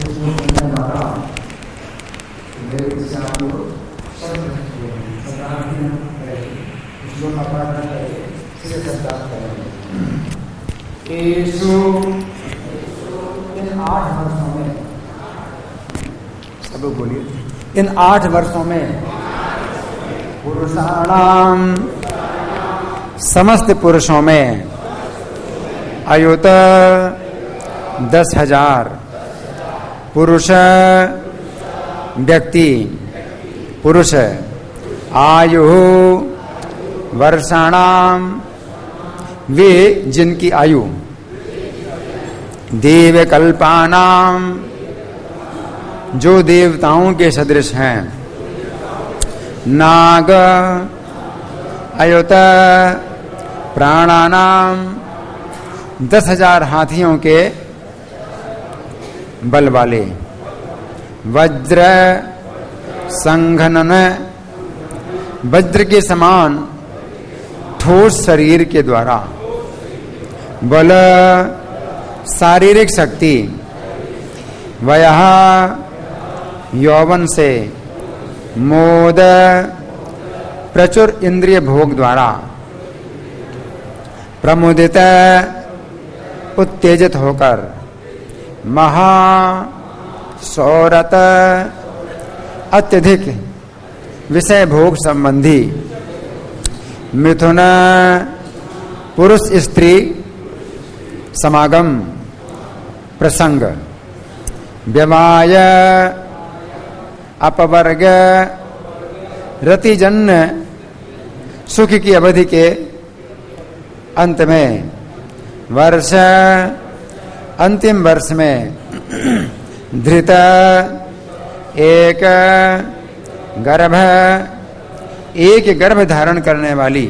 इन 8 वर्षों में पुरुषाणाम समस्त पुरुषों में अयुत 10,000 पुरुष व्यक्ति पुरुष आयु वर्षाणाम वे जिनकी आयु देव कल्पानाम जो देवताओं के सदृश हैं नाग अयुत प्राणानाम 10,000 हाथियों के बल वाले वज्र संघनन वज्र के समान ठोस शरीर के द्वारा बल शारीरिक शक्ति वयः यौवन से मोद प्रचुर इंद्रिय भोग द्वारा प्रमुदित उत्तेजित होकर महा सौरत अत्यधिक विषय भोग संबंधी मिथुन पुरुष स्त्री समागम प्रसंग व्यवाय अपवर्ग रतिजन्य सुख की अवधि के अंत में वर्ष अंतिम वर्ष में धृत एक गर्भ धारण करने वाली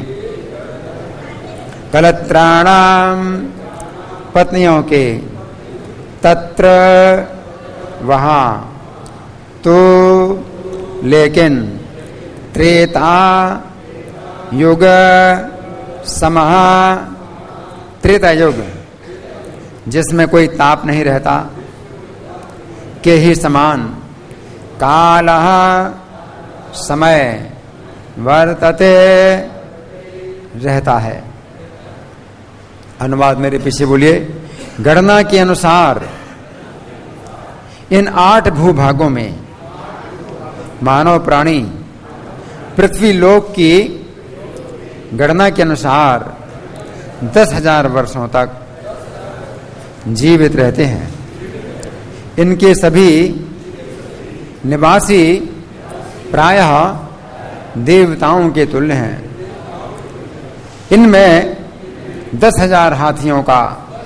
कलत्राणाम पत्नियों के तत्र वहाँ तो लेकिन त्रेता युग समः त्रेता युग जिसमें कोई ताप नहीं रहता के ही समान कालः समय वर्तते रहता है। अनुवाद मेरे पीछे बोलिए। गणना के अनुसार इन 8 भूभागों में मानव प्राणी पृथ्वी लोक की गणना के अनुसार 10,000 वर्षों तक जीवित रहते हैं। इनके सभी निवासी प्रायः देवताओं के तुल्य हैं। इनमें 10,000 हाथियों का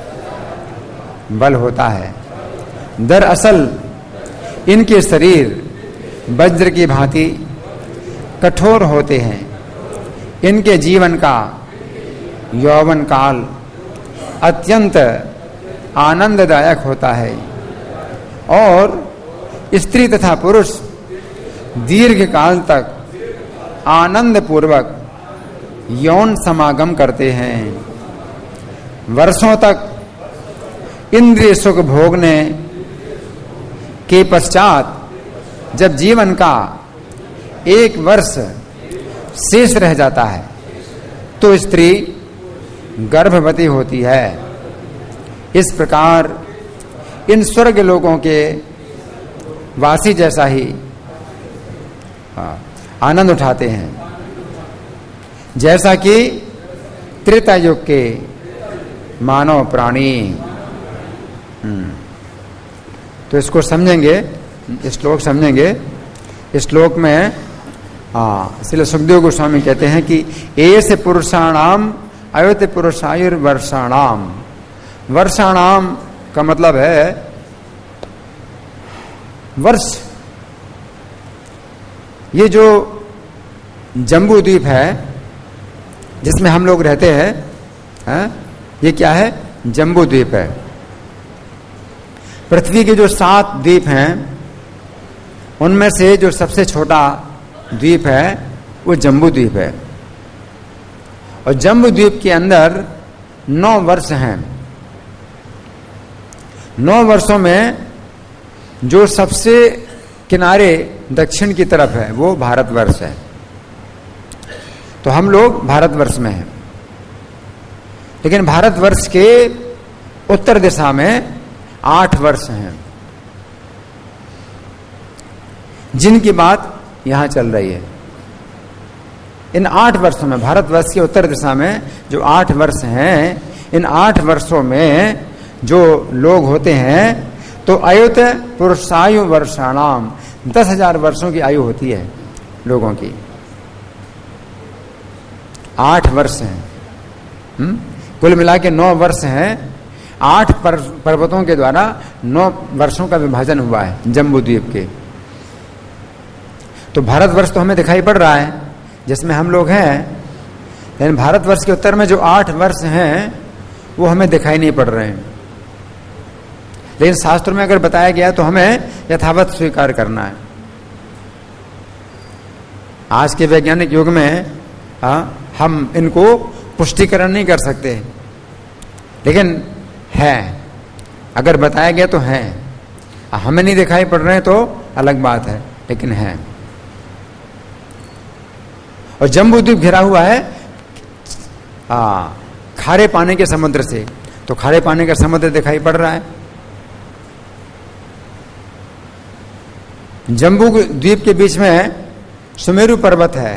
बल होता है। दरअसल इनके शरीर वज्र की भांति कठोर होते हैं। इनके जीवन का यौवन काल अत्यंत आनंददायक होता है और स्त्री तथा पुरुष दीर्घ काल तक आनंद पूर्वक यौन समागम करते हैं। वर्षों तक इंद्रिय सुख भोगने के पश्चात जब जीवन का 1 वर्ष शेष रह जाता है तो स्त्री गर्भवती होती है। इस प्रकार इन स्वर्ग लोकों के वासी जैसा ही आनंद उठाते हैं जैसा कि त्रेता युग के मानव प्राणी। तो इसको समझेंगे, श्लोक समझेंगे। इस श्लोक में श्रील सुखदेव गोस्वामी कहते हैं कि एष पुरुषाणाम अयुत पुरुषायुर वर्षाणाम। वर्षाणाम का मतलब है वर्ष। ये जो जम्बू द्वीप है जिसमें हम लोग रहते हैं, ये क्या है? जम्बू द्वीप है। पृथ्वी के जो 7 द्वीप हैं उनमें से जो सबसे छोटा द्वीप है वो जम्बू द्वीप है। और जम्बू द्वीप के अंदर 9 वर्ष हैं। 9 वर्षों में जो सबसे किनारे दक्षिण की तरफ है वो भारतवर्ष है। तो हम लोग भारतवर्ष में हैं, लेकिन भारतवर्ष के उत्तर दिशा में 8 वर्ष हैं जिनकी बात यहां चल रही है। इन 8 वर्षों में, भारतवर्ष के उत्तर दिशा में जो 8 वर्ष हैं, इन 8 वर्षों में जो लोग होते हैं तो अयुत पुरुषायु वर्षाणाम 10,000 वर्षों की आयु होती है लोगों की। 8 वर्ष हैं, कुल मिला के 9 वर्ष हैं। 8 पर्वतों के द्वारा 9 वर्षों का विभाजन हुआ है जम्बू द्वीप के। तो भारतवर्ष तो हमें दिखाई पड़ रहा है जिसमें हम लोग हैं, लेकिन भारतवर्ष के उत्तर में जो 8 वर्ष हैं वो हमें दिखाई नहीं पड़ रहे हैं। लेकिन शास्त्रों में अगर बताया गया तो हमें यथावत स्वीकार करना है। आज के वैज्ञानिक युग में हम इनको पुष्टिकरण नहीं कर सकते, लेकिन है, अगर बताया गया तो है। हमें नहीं दिखाई पड़ रहे तो अलग बात है, लेकिन है। और जम्बू द्वीप घिरा हुआ है खारे पानी के समुद्र से, तो खारे पानी का समुद्र दिखाई पड़ रहा है। जम्बू द्वीप के बीच में सुमेरु पर्वत है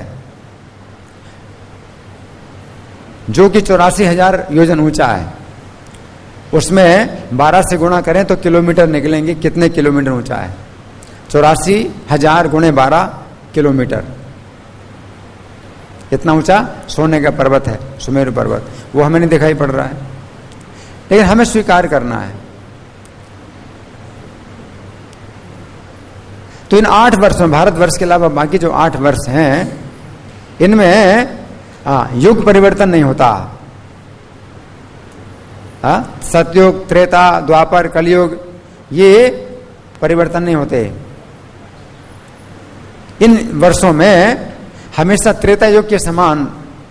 जो कि 84,000 योजन ऊंचा है। उसमें 12 से गुणा करें तो किलोमीटर निकलेंगे, कितने किलोमीटर ऊंचा है? 84,000 गुणे 12 किलोमीटर। इतना ऊंचा सोने का पर्वत है सुमेरु पर्वत, वो हमें नहीं दिखाई पड़ रहा है, लेकिन हमें स्वीकार करना है। तो इन 8 वर्षों, भारतवर्ष के अलावा बाकी जो 8 वर्ष हैं, इनमें युग परिवर्तन नहीं होता। सतयुग, त्रेता, द्वापर, कलयुग, ये परिवर्तन नहीं होते। इन वर्षों में हमेशा त्रेता युग के समान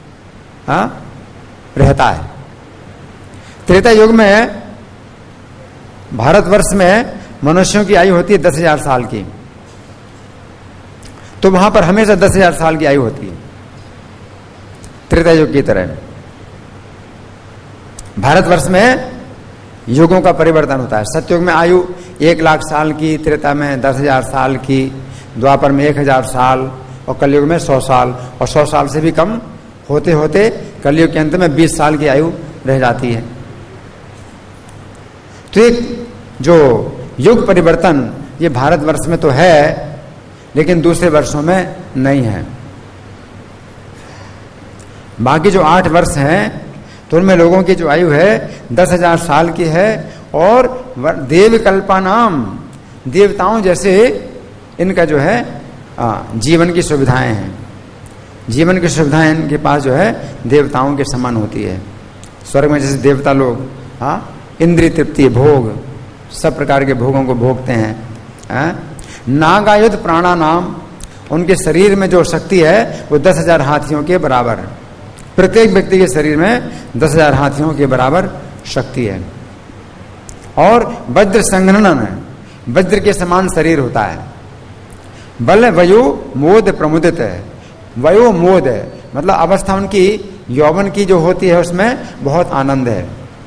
रहता है। त्रेता युग में भारतवर्ष में मनुष्यों की आयु होती है 10,000 साल की, तो वहां पर हमेशा 10,000 साल की आयु होती है त्रेता युग की तरह। भारतवर्ष में युगों का परिवर्तन होता है। सतयुग में आयु 1,00,000 साल की, त्रेता में 10,000 साल की, द्वापर में 1,000 साल और कलयुग में 100 साल, और 100 साल से भी कम होते होते कलयुग के अंत में 20 साल की आयु रह जाती है। तो एक जो युग परिवर्तन ये भारतवर्ष में तो है, लेकिन दूसरे वर्षों में नहीं है। बाकी जो 8 वर्ष हैं तो उनमें लोगों की जो आयु है 10,000 साल की है, और देवकल्पानाम, देवताओं जैसे इनका जो है जीवन की सुविधाएं हैं। जीवन की सुविधाएं इनके पास जो है देवताओं के समान होती है। स्वर्ग में जैसे देवता लोग इंद्रिय तृप्ति, भोग, सब प्रकार के भोगों को भोगते हैं। नागायुध प्राणानाम, उनके शरीर में जो शक्ति है वो 10,000 हाथियों के बराबर है। प्रत्येक व्यक्ति के शरीर में 10,000 हाथियों के बराबर शक्ति है। और वज्र संघनन, वज्र के समान शरीर होता है। बल वयो मोद प्रमुदित है। वयो मोद है मतलब अवस्था उनकी यौवन की जो होती है उसमें बहुत आनंद है।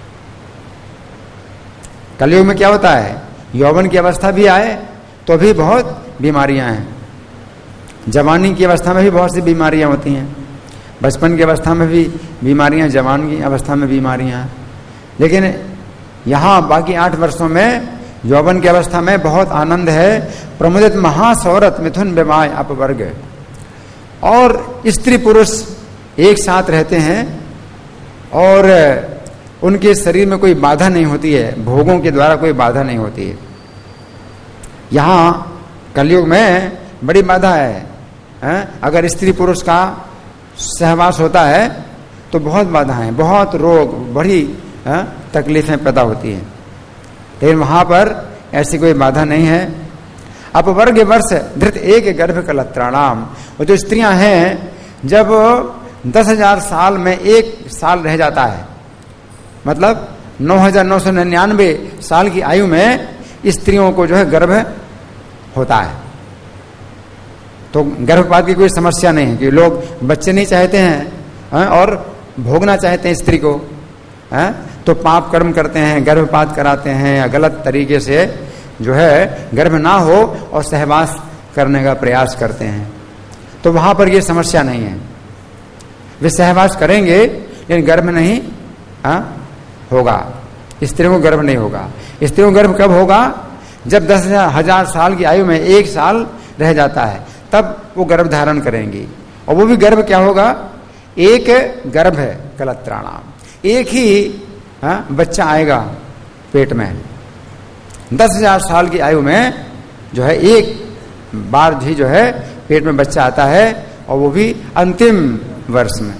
कलयुग में क्या होता है, यौवन की अवस्था भी आए तो भी बहुत बीमारियां हैं। जवानी की अवस्था में भी बहुत सी बीमारियां होती हैं, बचपन की अवस्था में भी बीमारियां, जवान की अवस्था में बीमारियां हैं। लेकिन यहाँ बाकी 8 वर्षों में यौवन की अवस्था में बहुत आनंद है। प्रमुदित महासौरत मिथुन विवाह अपवर्ग, और स्त्री पुरुष एक साथ रहते हैं और उनके शरीर में कोई बाधा नहीं होती है, भोगों के द्वारा कोई बाधा नहीं होती है। यहाँ कलयुग में बड़ी बाधा है। अगर स्त्री पुरुष का सहवास होता है तो बहुत बाधाएं, बहुत रोग, बड़ी तकलीफें पैदा होती हैं। लेकिन वहां पर ऐसी कोई बाधा नहीं है। अपवर्ग वर्ष धृत एक गर्भ कलत्राणाम, वो जो स्त्रियां हैं जब 10,000 साल में 1 साल रह जाता है, मतलब 9,999 साल की आयु में स्त्रियों को जो है गर्भ होता है। तो गर्भपात की कोई समस्या नहीं है कि लोग बच्चे नहीं चाहते हैं और भोगना चाहते हैं स्त्री को, तो पाप कर्म करते हैं, गर्भपात कराते हैं या गलत तरीके से जो है गर्भ ना हो और सहवास करने का प्रयास करते हैं। तो वहां पर ये समस्या नहीं है, वे सहवास करेंगे लेकिन गर्भ नहीं होगा, स्त्रियों को गर्भ नहीं होगा। स्त्रियों को गर्भ कब होगा? जब 10,000 साल की आयु में 1 साल रह जाता है तब वो गर्भ धारण करेंगी। और वो भी गर्भ क्या होगा? एक गर्भ है कलत्राणाम, एक ही बच्चा आएगा पेट में। 10,000 साल की आयु में जो है एक बार ही जो है पेट में बच्चा आता है और वो भी अंतिम वर्ष में।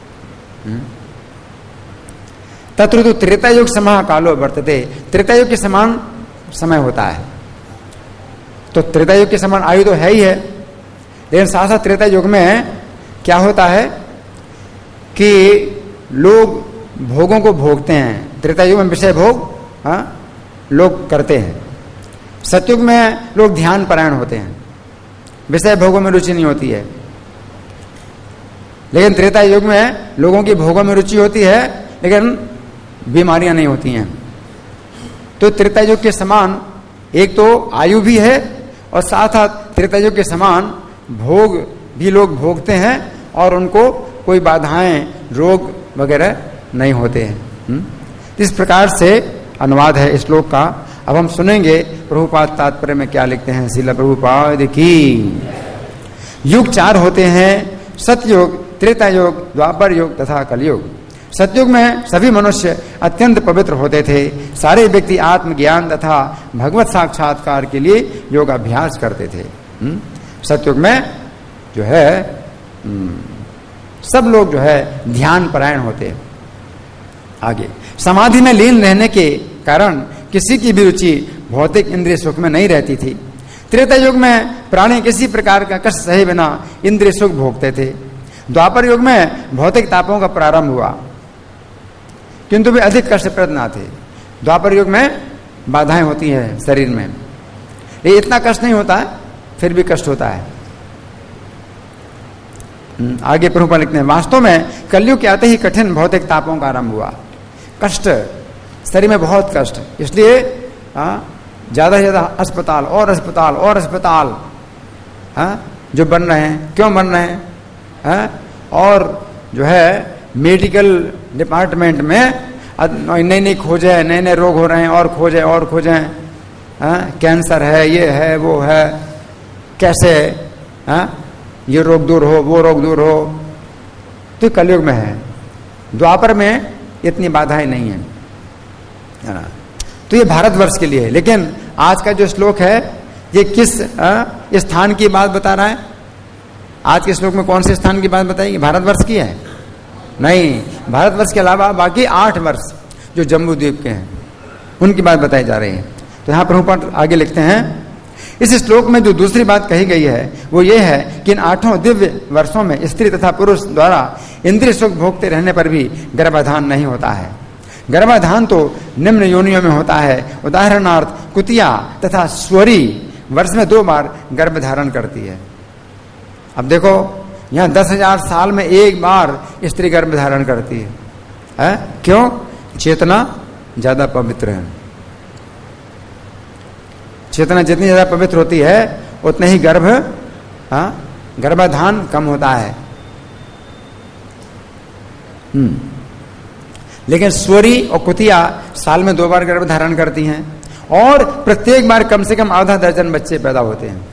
तत्र तो त्रेता युग समाह कालो वर्तते, त्रेता युग के समान समय होता है। तो त्रेता युग के समान आयु तो है ही है, लेकिन साथ साथ त्रेता युग में क्या होता है कि लोग भोगों को भोगते हैं। त्रेता युग में विषय भोग लोग करते हैं। सतयुग में लोग ध्यान परायण होते हैं, विषय भोगों में रुचि नहीं होती है। लेकिन त्रेता युग में लोगों की भोगों में रुचि होती है लेकिन बीमारियां नहीं होती हैं। तो त्रेता युग के समान एक तो आयु भी है और साथ साथ त्रेता युग के समान भोग भी लोग भोगते हैं और उनको कोई बाधाएं रोग वगैरह नहीं होते हैं। इस प्रकार से अनुवाद है इस श्लोक का। अब हम सुनेंगे प्रभुपाद तात्पर्य में क्या लिखते हैं। श्रील प्रभुपाद की। युग 4 होते हैं, सतयुग, त्रेता युग, द्वापर युग तथा कलयुग। सतयुग में सभी मनुष्य अत्यंत पवित्र होते थे। सारे व्यक्ति आत्मज्ञान तथा भगवत साक्षात्कार के लिए योगाभ्यास करते थे। सतयुग में जो है सब लोग जो है ध्यान परायण होते हैं। आगे समाधि में लीन रहने के कारण किसी की भी रुचि भौतिक इंद्रिय सुख में नहीं रहती थी। त्रेता युग में प्राणी किसी प्रकार का कष्ट सहे बिना इंद्रिय सुख भोगते थे। द्वापर युग में भौतिक तापों का प्रारंभ हुआ किंतु वे अधिक कष्टप्रद ना थे। द्वापर युग में बाधाएं होती है शरीर में, ये इतना कष्ट नहीं होता है, फिर भी कष्ट होता है। आगे प्रभुपाद लिखते हैं, वास्तव में कलयुग के आते ही कठिन भौतिक तापों का आरंभ हुआ। कष्ट, शरीर में बहुत कष्ट, इसलिए ज्यादा से ज्यादा अस्पताल और अस्पताल और अस्पताल जो बन रहे हैं। क्यों बन रहे हैं? और जो है मेडिकल डिपार्टमेंट में नई नई खोजें, नए नए रोग हो रहे हैं और खोजें और खोजें। कैंसर है, ये है, वो है, कैसे ये रोग दूर हो, वो रोग दूर हो। तो कलयुग में है। द्वापर में इतनी बाधाएं नहीं है ना। तो ये भारतवर्ष के लिए है। लेकिन आज का जो श्लोक है ये किस स्थान की बात बता रहा है? आज के श्लोक में कौन से स्थान की बात बताएगी? भारतवर्ष की है? नहीं, भारतवर्ष के अलावा बाकी 8 वर्ष जो जम्बू द्वीप के हैं उनकी बात बताई जा रही है। तो यहाँ प्रभुपाद आगे लिखते हैं, इस श्लोक में जो दूसरी बात कही गई है वो ये है कि इन 8 दिव्य वर्षों में स्त्री तथा पुरुष द्वारा इंद्रिय सुख भोगते रहने पर भी गर्भाधान नहीं होता है। गर्भाधान तो निम्न योनियों में होता है। उदाहरणार्थ कुतिया तथा स्वरी वर्ष में 2 बार गर्भ धारण करती है। अब देखो यहाँ 10,000 साल में 1 बार स्त्री गर्भ धारण करती है। क्यों? चेतना ज्यादा पवित्र है। चेतना जितनी ज्यादा पवित्र होती है उतने ही गर्भाधान कम होता है। लेकिन स्वरी और कुतिया साल में 2 बार गर्भ धारण करती हैं और प्रत्येक बार कम से कम आधा दर्जन बच्चे पैदा होते हैं।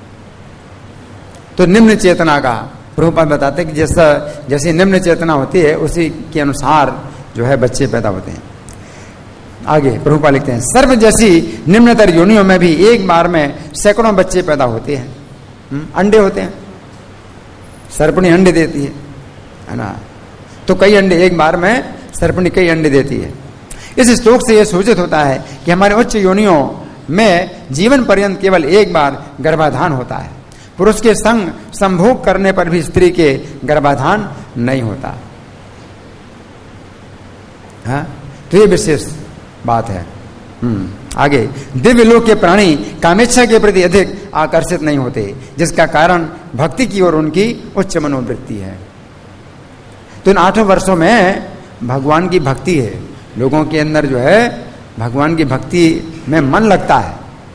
तो निम्न चेतना का प्रभुपाद बताते हैं कि जैसी निम्न चेतना होती है उसी के अनुसार जो है बच्चे पैदा होते हैं। आगे प्रभुपाद लिखते हैं, सर्प जैसी निम्नतर योनियों में भी 1 बार में सैकड़ों बच्चे पैदा होते हैं। अंडे होते हैं, सर्पणी अंडे देती है ना। तो कई अंडे 1 बार में सर्पणी कई अंडे देती है। इस श्लोक से यह सूचित होता है कि हमारे उच्च योनियों में जीवन पर्यंत केवल 1 बार गर्भाधान होता है। पुरुष के संग संभोग करने पर भी स्त्री के गर्भाधान नहीं होता। तो ये विशेष बात है। आगे, दिव्य लोक के प्राणी कामेच्छा के प्रति अधिक आकर्षित नहीं होते, जिसका कारण भक्ति की ओर उनकी उच्च मनोवृत्ति है। तो इन 8 वर्षों में भगवान की भक्ति है, लोगों के अंदर जो है भगवान की भक्ति में मन लगता है।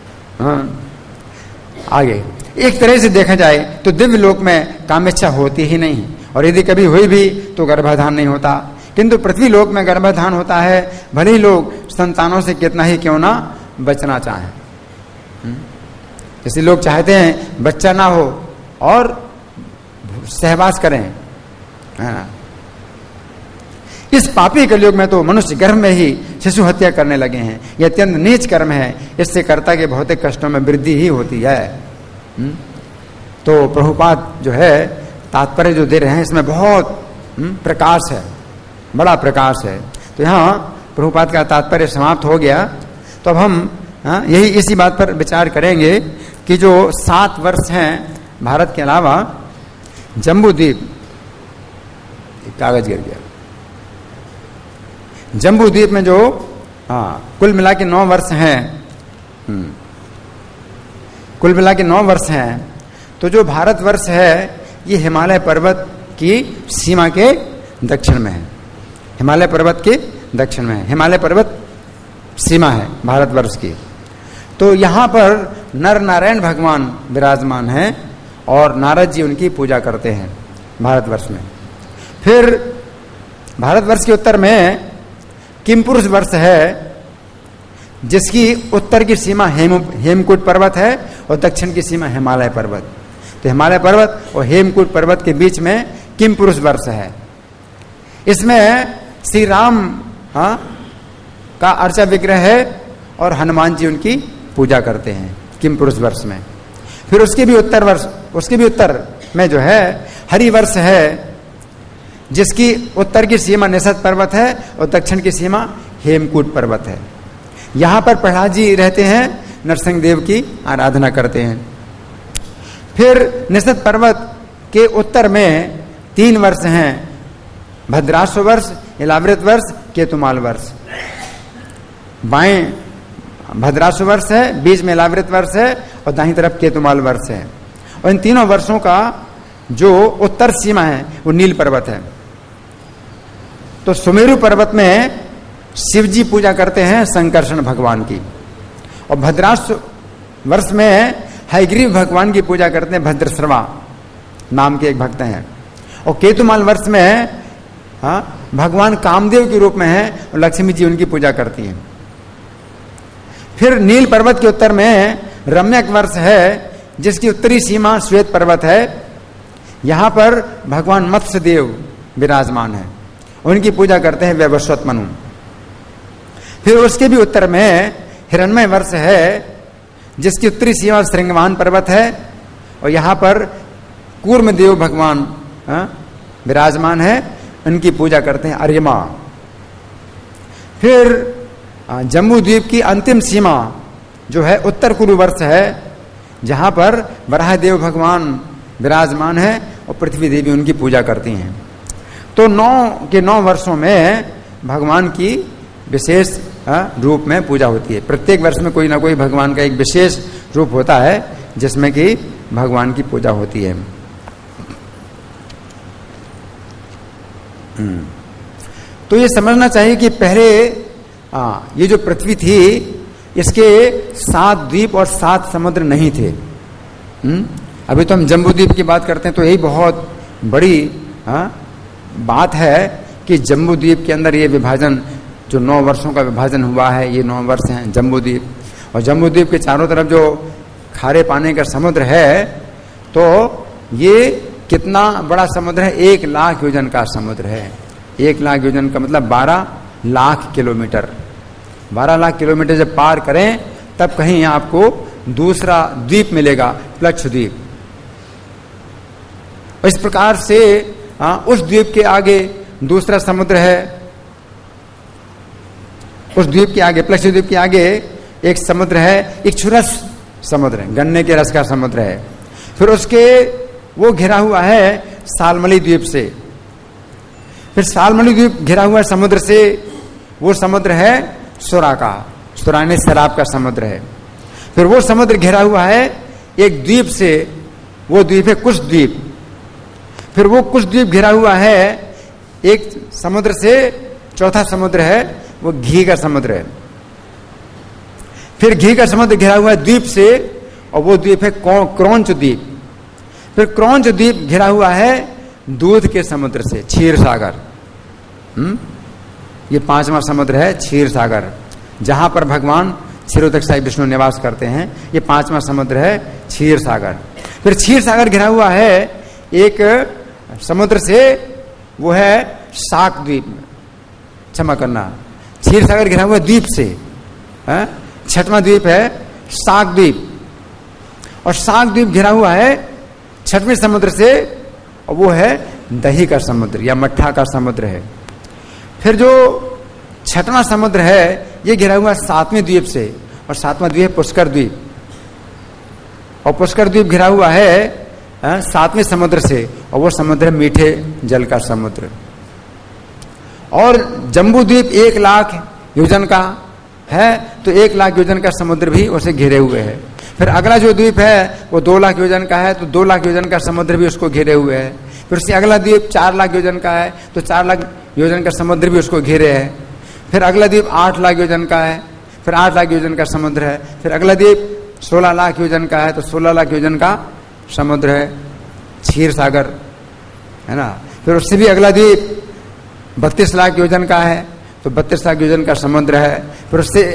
आगे, एक तरह से देखा जाए तो दिव्य लोक में कामेच्छा होती ही नहीं, और यदि कभी हुई भी तो गर्भाधान नहीं होता, किंतु पृथ्वी लोक में गर्भाधान होता है, भले ही लोग संतानों से कितना ही क्यों ना बचना चाहें। इसलिए लोग चाहते हैं बच्चा ना हो और सहवास करें, है ना। इस पापी कलयुग में तो मनुष्य गर्भ में ही शिशु हत्या करने लगे हैं। यह अत्यंत नीच कर्म है, इससे कर्ता के भौतिक कष्टों में वृद्धि ही होती है। तो प्रभुपाद जो है तात्पर्य जो दे रहे हैं इसमें बहुत प्रकाश है, बड़ा प्रकाश है। तो यहाँ प्रभुपाद का तात्पर्य समाप्त हो गया। तो अब हम यही इसी बात पर विचार करेंगे कि जो 7 वर्ष हैं भारत के अलावा जम्बू द्वीप, कागज गिर गया, जम्बू द्वीप में जो कुल मिला के 9 वर्ष हैं, कुल मिला के 9 वर्ष हैं। तो जो भारतवर्ष है ये हिमालय पर्वत की सीमा के दक्षिण में है, हिमालय पर्वत के दक्षिण में है, हिमालय पर्वत सीमा है भारतवर्ष की। तो यहाँ पर नर नारायण भगवान विराजमान हैं और नारद जी उनकी पूजा करते हैं भारतवर्ष में। फिर भारतवर्ष के उत्तर में किमपुरुष वर्ष है, जिसकी उत्तर की सीमा हेमकूट पर्वत है और दक्षिण की सीमा हिमालय पर्वत। तो हिमालय पर्वत और हेमकूट पर्वत के बीच में किमपुरुष वर्ष है। इसमें श्री राम का अर्चा विग्रह है और हनुमान जी उनकी पूजा करते हैं किमपुरुष वर्ष में। फिर उसके भी उत्तर में जो है हरिवर्ष है, जिसकी उत्तर की सीमा निषद पर्वत है और दक्षिण की सीमा हेमकूट पर्वत है। यहाँ पर प्रहलाद जी रहते हैं, नरसिंह देव की आराधना करते हैं। फिर निषद पर्वत के उत्तर में 3 वर्ष हैं, भद्राश्व वर्ष, इलावृत वर्ष, केतुमाल वर्ष। बाएं भद्राश्व वर्ष है, बीच में इलावृत वर्ष है और दाहिनी तरफ केतुमाल वर्ष है। और इन तीनों वर्षों का जो उत्तर सीमा है वो नील पर्वत है। तो सुमेरु पर्वत में शिव जी पूजा करते हैं संकर्षण भगवान की, और भद्राश्व वर्ष में हयग्रीव भगवान की पूजा करते हैं, भद्रश्रवा नाम के एक भक्त हैं। और केतुमाल वर्ष में भगवान कामदेव के रूप में है और लक्ष्मी जी उनकी पूजा करती हैं। फिर नील पर्वत के उत्तर में रम्यक वर्ष है, जिसकी उत्तरी सीमा श्वेत पर्वत है। यहाँ पर भगवान मत्स्य देव विराजमान है, उनकी पूजा करते हैं वैवस्वत मनु। फिर उसके भी उत्तर में हिरण्मय वर्ष है, जिसकी उत्तरी सीमा श्रृंगवान पर्वत है और यहाँ पर कूर्म देव भगवान विराजमान है, उनकी पूजा करते हैं अर्यमा। फिर जम्बू द्वीप की अंतिम सीमा जो है उत्तर कुरु वर्ष है, जहाँ पर वराह देव भगवान विराजमान है और पृथ्वी देवी उनकी पूजा करती हैं। तो 9 वर्षों में भगवान की विशेष रूप में पूजा होती है। प्रत्येक वर्ष में कोई ना कोई भगवान का एक विशेष रूप होता है जिसमें कि भगवान की पूजा होती है। तो ये समझना चाहिए कि पहले ये जो पृथ्वी थी इसके 7 द्वीप और 7 समुद्र नहीं थे। अभी तो हम जम्बू द्वीप की बात करते हैं, तो यही बहुत बड़ी बात है कि जम्बू द्वीप के अंदर ये विभाजन, जो 9 वर्षों का विभाजन हुआ है, ये 9 वर्ष हैं जम्बू द्वीप। और जम्बू द्वीप के चारों तरफ जो खारे पानी का समुद्र है, तो ये कितना बड़ा समुद्र है, 1 लाख योजन का समुद्र है। 1 लाख योजन का मतलब 12 लाख किलोमीटर। 12 लाख किलोमीटर जब पार करें तब कहीं आपको दूसरा द्वीप मिलेगा, प्लक्षद्वीप। इस प्रकार से उस द्वीप के आगे दूसरा समुद्र है, उस द्वीप के आगे, प्लक्षद्वीप के आगे एक समुद्र है, इक्षुरस समुद्र है, गन्ने के रस का समुद्र है। फिर उसके वो घिरा हुआ है सालमली द्वीप से। फिर सालमली द्वीप घिरा हुआ समुद्र से, वो समुद्र है सुरा का। सुराने शराब का समुद्र है। फिर वो समुद्र घिरा हुआ है एक द्वीप से, वो द्वीप है कुश द्वीप। फिर वो कुश द्वीप घिरा हुआ है एक समुद्र से, चौथा समुद्र है वो घी का समुद्र है। फिर घी का समुद्र घिरा हुआ है द्वीप से, और वो द्वीप है क्रौंच द्वीप। फिर क्रौंच द्वीप घिरा हुआ है दूध के समुद्र से, क्षीर सागर। ये पांचवा समुद्र है क्षीर सागर, जहां पर भगवान क्षीरोदक साई विष्णु निवास करते हैं। ये पांचवा समुद्र है क्षीर सागर। फिर क्षीर सागर घिरा हुआ है एक समुद्र से, वो है शाक द्वीप, क्षमा करना, क्षीर सागर घिरा हुआ द्वीप से, छठवां द्वीप है शाक द्वीप। और शाक द्वीप घिरा हुआ है छठवें समुद्र से, और वो है दही का समुद्र या मट्ठा का समुद्र है। फिर जो छठवां समुद्र है ये घिरा हुआ सातवें द्वीप से, और सातवां द्वीप है पुष्कर द्वीप। और पुष्कर द्वीप घिरा हुआ है सातवें समुद्र से, और वो समुद्र है मीठे जल का समुद्र। और जम्बू द्वीप 1 लाख योजन का है, तो 1 लाख योजन का समुद्र भी उसे घिरे हुए है। फिर अगला जो द्वीप है वो 2 लाख योजन का है, तो 2 लाख योजन का समुद्र भी उसको घेरे हुए है। फिर उससे अगला द्वीप 4 लाख योजन का है, तो 4 लाख योजन का समुद्र भी उसको घेरे है। फिर अगला द्वीप 8 लाख योजन का है, फिर 8 लाख योजन का समुद्र है। फिर अगला द्वीप 16 लाख योजन का है, तो 16 लाख योजन का समुद्र है क्षीर सागर, है ना। फिर उससे भी अगला द्वीप 32 लाख योजन का है, तो 32 लाख योजन का समुद्र है। फिर उससे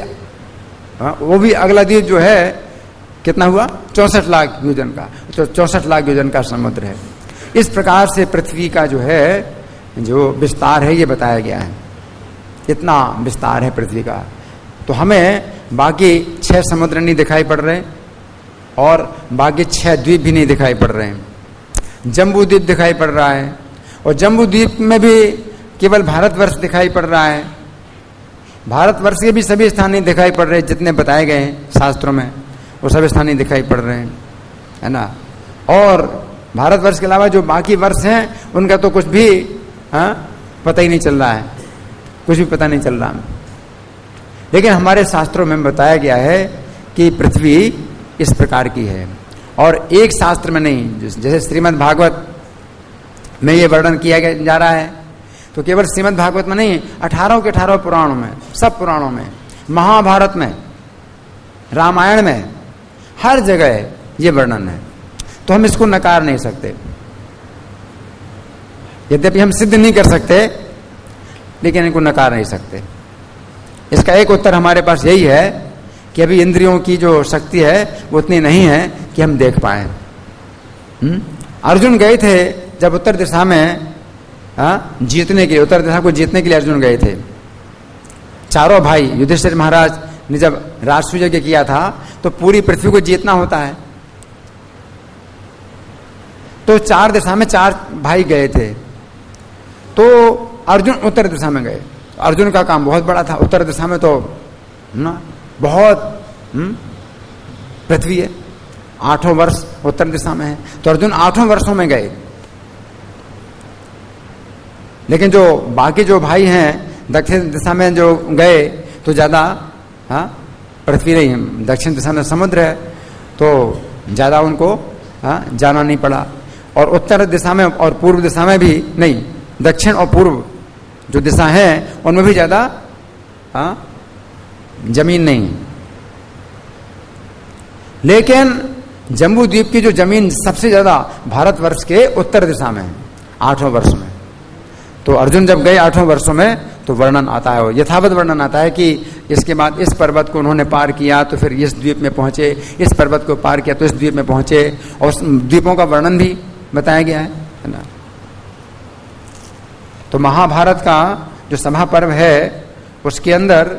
वो भी अगला द्वीप जो है कितना हुआ 64 लाख योजन का, तो 64 लाख योजन का समुद्र है। इस प्रकार से पृथ्वी का जो है जो विस्तार है ये बताया गया है। इतना विस्तार है पृथ्वी का। तो हमें बाकी 6 समुद्र नहीं दिखाई पड़ रहे, और बाकी 6 द्वीप भी नहीं दिखाई पड़ रहे हैं। जम्बू द्वीप दिखाई पड़ रहा है, और जम्बू द्वीप में भी केवल भारतवर्ष दिखाई पड़ रहा है। भारतवर्ष के भी सभी स्थान नहीं दिखाई पड़ रहे जितने बताए गए हैं शास्त्रों में, वो सभी स्थान नहीं दिखाई पड़ रहे हैं, है ना। और भारतवर्ष के अलावा जो बाकी वर्ष हैं उनका तो कुछ भी पता ही नहीं चल रहा है, कुछ भी पता नहीं चल रहा। लेकिन हमारे शास्त्रों में बताया गया है कि पृथ्वी इस प्रकार की है। और एक शास्त्र में नहीं, जैसे श्रीमद् भागवत में ये वर्णन किया जा रहा है, तो केवल श्रीमद् भागवत में नहीं, 18 के 18 पुराणों में, सब पुराणों में, महाभारत में, रामायण में, हर जगह ये वर्णन है। तो हम इसको नकार नहीं सकते। यद्यपि हम सिद्ध नहीं कर सकते, लेकिन इनको नकार नहीं सकते। इसका एक उत्तर हमारे पास यही है कि अभी इंद्रियों की जो शक्ति है वो उतनी नहीं है कि हम देख पाए। अर्जुन गए थे जब उत्तर दिशा में जीतने के, उत्तर दिशा को जीतने के लिए अर्जुन गए थे। चारों भाई, युधिष्ठिर महाराज ने जब राजसूय यज्ञ किया था तो पूरी पृथ्वी को जीतना होता है, तो 4 दिशा में 4 भाई गए थे। तो अर्जुन उत्तर दिशा में गए। अर्जुन का काम बहुत बड़ा था। उत्तर दिशा में तो ना बहुत पृथ्वी है, 8 वर्ष उत्तर दिशा में है, तो अर्जुन 8 वर्षों में गए। लेकिन जो बाकी जो भाई हैं दक्षिण दिशा में जो गए तो ज्यादा पृथ्वी नहीं है, दक्षिण दिशा में समुद्र है, तो ज्यादा उनको जाना नहीं पड़ा। और उत्तर दिशा में और पूर्व दिशा में भी नहीं, दक्षिण और पूर्व जो दिशा है उनमें भी ज्यादा जमीन नहीं। लेकिन जम्बू द्वीप की जो जमीन सबसे ज्यादा भारतवर्ष के उत्तर दिशा में है, 8 वर्ष में। तो अर्जुन जब गए 8 वर्षों में, तो वर्णन आता है, यथावत वर्णन आता है कि इसके बाद इस पर्वत को उन्होंने पार किया तो फिर इस द्वीप में पहुंचे, इस पर्वत को पार किया तो इस द्वीप में पहुंचे, और उस द्वीपों का वर्णन भी बताया गया है ना। तो महाभारत का जो सभा पर्व है उसके अंदर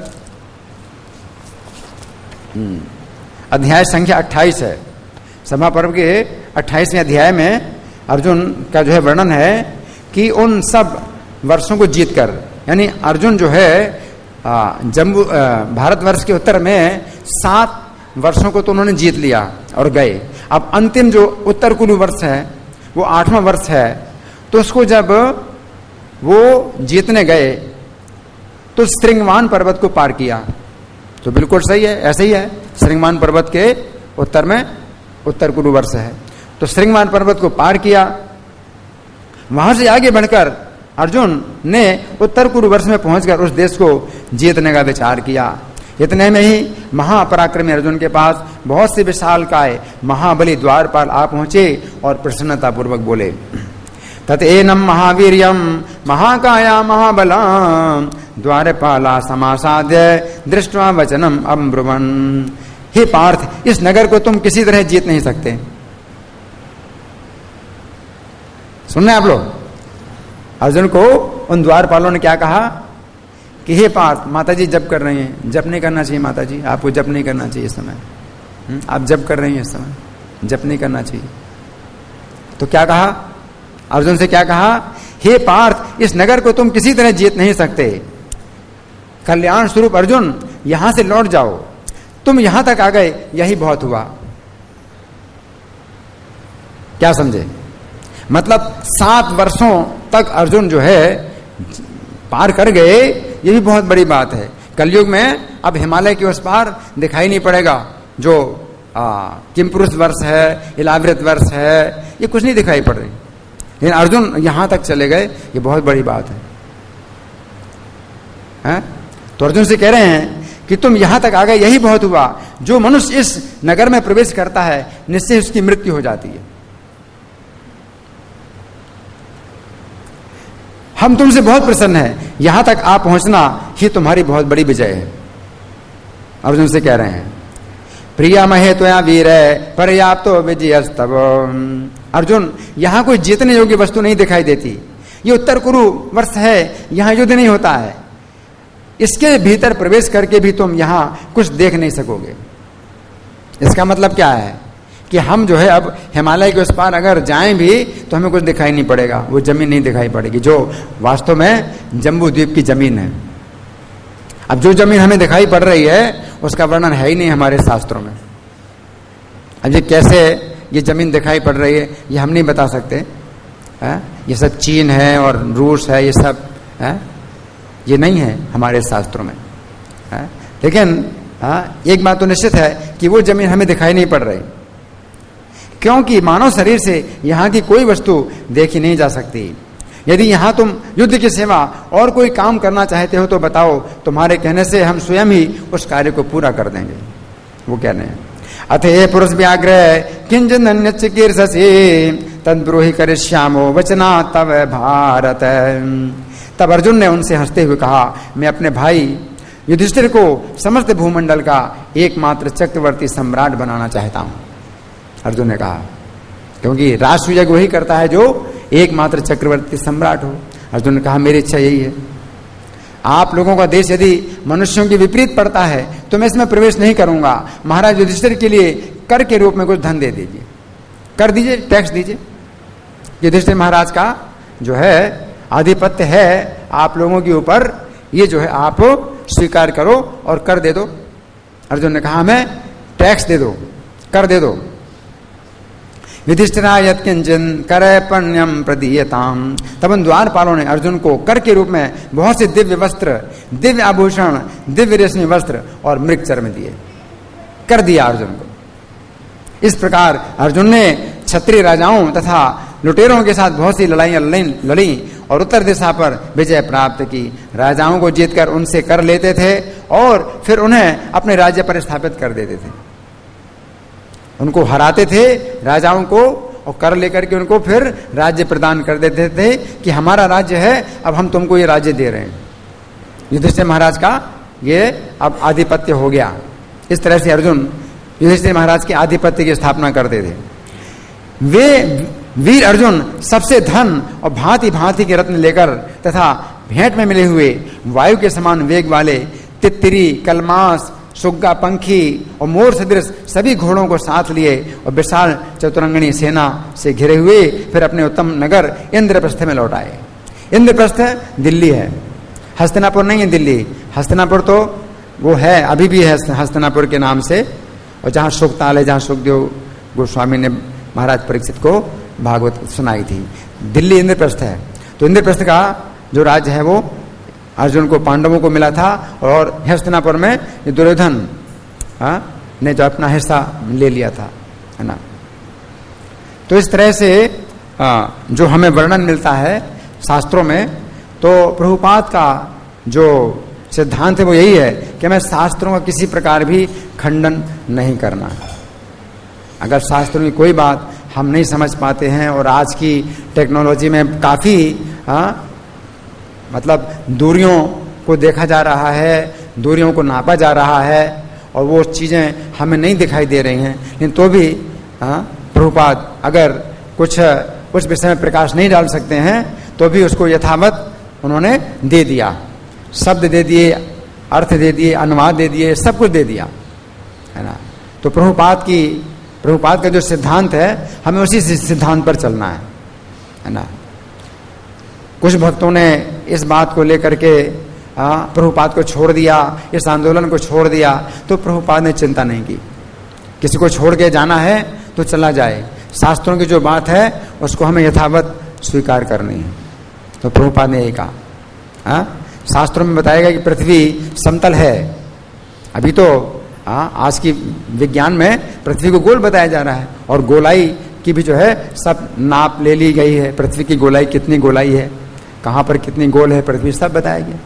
अध्याय संख्या 28 है। सभा पर्व के 28वें अध्याय में अर्जुन का जो है वर्णन है कि उन सब वर्षों को जीतकर, यानी अर्जुन जो है जम्बू भारतवर्ष के उत्तर में 7 वर्षों को तो उन्होंने जीत लिया और गए। अब अंतिम जो उत्तर कुरु वर्ष है वो 8वां वर्ष है, तो उसको जब वो जीतने गए तो श्रृंगवान पर्वत को पार किया। तो बिल्कुल सही है, ऐसे ही है। श्रृंगमान पर्वत के उत्तर में उत्तर कुरु वर्ष है, तो श्रृंगमान पर्वत को पार किया। वहां से आगे बढ़कर अर्जुन ने उत्तर कुरु वर्ष में पहुंचकर उस देश को जीतने का विचार किया। इतने में ही महापराक्रमी अर्जुन के पास बहुत सी विशालकाय महाबली द्वारपाल आ पहुंचे और प्रसन्नता पूर्वक बोले, ततेनम महावीर्यम महाकाया महाबला द्वारपाला समासाद्य दृष्ट्वा वचनम अब्रुवन्। हे पार्थ, इस नगर को तुम किसी तरह जीत नहीं सकते। सुन रहे आप लोग? अर्जुन को उन द्वारपालों ने क्या कहा कि हे पार्थ, माता जी जप कर रही हैं, जप नहीं करना चाहिए माता जी, आपको जप नहीं करना चाहिए इस समय, आप जप कर रही हैं इस समय, जप नहीं करना चाहिए। तो क्या कहा अर्जुन से, क्या कहा, हे पार्थ, इस नगर को तुम किसी तरह जीत नहीं सकते। कल्याण स्वरूप अर्जुन यहां से लौट जाओ, तुम यहां तक आ गए यही बहुत हुआ। क्या समझे? मतलब 7 वर्षों तक अर्जुन जो है पार कर गए, ये भी बहुत बड़ी बात है। कलयुग में अब हिमालय के उस पार दिखाई नहीं पड़ेगा, जो किमपुरुष वर्ष है, इलावृत वर्ष है, ये कुछ नहीं दिखाई पड़ रही, लेकिन अर्जुन यहां तक चले गए, ये बहुत बड़ी बात है? तो अर्जुन से कह रहे हैं कि तुम यहां तक आ गए यही बहुत हुआ। जो मनुष्य इस नगर में प्रवेश करता है निश्चय उसकी मृत्यु हो जाती है। हम तुमसे बहुत प्रसन्न है, यहां तक आ पहुंचना ही तुम्हारी बहुत बड़ी विजय है। अर्जुन से कह रहे हैं, प्रिया महे त्वया वीर पर्याप्तो विजयस्तव। अर्जुन, यहां कोई जीतने योग्य वस्तु नहीं दिखाई देती। ये उत्तर कुरु वर्ष है, यहां युद्ध नहीं होता है। इसके भीतर प्रवेश करके भी तुम यहां कुछ देख नहीं सकोगे। इसका मतलब क्या है कि हम जो है अब हिमालय के उस पार अगर जाएं भी तो हमें कुछ दिखाई नहीं पड़ेगा, वो जमीन नहीं दिखाई पड़ेगी जो वास्तव में जम्बू द्वीप की जमीन है। अब जो जमीन हमें दिखाई पड़ रही है उसका वर्णन है ही नहीं हमारे शास्त्रों में। अब ये कैसे ये जमीन दिखाई पड़ रही है ये हम नहीं बता सकते है? ये सब चीन है और रूस है, ये सब है? ये नहीं है हमारे शास्त्रों में है? लेकिन एक बात तो निश्चित है कि वो जमीन हमें दिखाई नहीं पड़ रही, क्योंकि मानव शरीर से यहाँ की कोई वस्तु देखी नहीं जा सकती। यदि यहाँ तुम युद्ध की सेवा और कोई काम करना चाहते हो तो बताओ, तुम्हारे कहने से हम स्वयं ही उस कार्य को पूरा कर देंगे। वो कह रहे हैं, अथे पुरुष व्याग्रह किंचन अन्यच्च कीर्षसि तद्ब्रूहि करिष्यामो वचना तव भारत। तब अर्जुन ने उनसे हंसते हुए कहा, मैं अपने भाई युधिष्ठिर को समस्त भूमंडल का एकमात्र चक्रवर्ती सम्राट बनाना चाहता हूं। अर्जुन ने कहा, क्योंकि राजसूयज्ञ वही करता है जो एकमात्र चक्रवर्ती सम्राट हो। अर्जुन ने कहा, मेरी इच्छा यही है। आप लोगों का देश यदि मनुष्यों के विपरीत पड़ता है तो मैं इसमें प्रवेश नहीं करूंगा। महाराज युधिष्ठिर के लिए कर के रूप में कुछ धन दे दीजिए, कर दीजिए, टैक्स दीजिए। युधिष्ठिर महाराज का जो है आधिपत्य है आप लोगों के ऊपर, ये जो है आप स्वीकार करो और कर दे दो। अर्जुन ने कहा, मैं टैक्स दे दो, कर दे दो। युधिष्ठिरा यत्किंचन करे पुण्यम प्रदीयताम। तब उन द्वारपालों ने अर्जुन को कर के रूप में बहुत से दिव्य वस्त्र, दिव्य आभूषण, दिव्य रेशमी वस्त्र और मृग चर्म दिए, कर दिया अर्जुन को। इस प्रकार अर्जुन ने क्षत्रिय राजाओं तथा लुटेरों के साथ बहुत सी लड़ाइयां लड़ी और उत्तर दिशा पर विजय प्राप्त की। राजाओं को जीतकर उनसे कर लेते थे और फिर उन्हें अपने राज्य पर स्थापित कर देते थे। उनको हराते थे राजाओं को और कर लेकर के उनको फिर राज्य प्रदान कर देते थे कि हमारा राज्य है, अब हम तुमको ये राज्य दे रहे हैं। युधिष्ठिर महाराज का ये अब आधिपत्य हो गया। इस तरह से अर्जुन युधिष्ठिर महाराज के आधिपत्य की स्थापना करते थे। वे वीर अर्जुन सबसे धन और भांति भांति के रत्न लेकर तथा भेंट में मिले हुए वायु के समान वेग वाले तित्तिरी, कलमास, सुग्गा पंखी और मोर सदृश सभी घोड़ों को साथ लिए और विशाल चतुरंगणी सेना से घिरे हुए फिर अपने उत्तम नगर इंद्रप्रस्थ में लौट आए। इंद्रप्रस्थ दिल्ली है, हस्तिनापुर नहीं है दिल्ली। हस्तिनापुर तो वो है, अभी भी है हस्तिनापुर के नाम से, और जहाँ सुखताल है, जहाँ सुखदेव गोस्वामी ने महाराज परीक्षित को भागवत सुनाई थी। दिल्ली इंद्रप्रस्थ है। तो इंद्रप्रस्थ का जो राज्य है वो अर्जुन को, पांडवों को मिला था, और हस्तिनापुर में दुर्योधन ने जो अपना हिस्सा ले लिया था, है ना। तो इस तरह से जो हमें वर्णन मिलता है शास्त्रों में, तो प्रभुपाद का जो सिद्धांत है वो यही है कि हमें शास्त्रों का किसी प्रकार भी खंडन नहीं करना। अगर शास्त्रों की कोई बात हम नहीं समझ पाते हैं, और आज की टेक्नोलॉजी में काफी मतलब दूरियों को देखा जा रहा है, दूरियों को नापा जा रहा है, और वो चीजें हमें नहीं दिखाई दे रही हैं, लेकिन तो भी प्रभुपाद अगर कुछ उस विषय में प्रकाश नहीं डाल सकते हैं, तो भी उसको यथावत उन्होंने दे दिया, शब्द दे दिए, अर्थ दे दिए, अनुवाद दे दिए, सब कुछ दे दिया, है ना। तो प्रभुपाद का जो सिद्धांत है, हमें उसी सिद्धांत पर चलना है ना। कुछ भक्तों ने इस बात को लेकर के प्रभुपाद को छोड़ दिया, इस आंदोलन को छोड़ दिया, तो प्रभुपाद ने चिंता नहीं की। किसी को छोड़ के जाना है तो चला जाए, शास्त्रों की जो बात है उसको हमें यथावत स्वीकार करनी है। तो प्रभुपाद ने यही कहा। शास्त्रों में बताएगा कि पृथ्वी समतल है। अभी तो आज की विज्ञान में पृथ्वी को गोल बताया जा रहा है, और गोलाई की भी जो है सब नाप ले ली गई है। पृथ्वी की गोलाई कितनी गोलाई है, कहां पर कितनी गोल है पृथ्वी, सब बताया गया।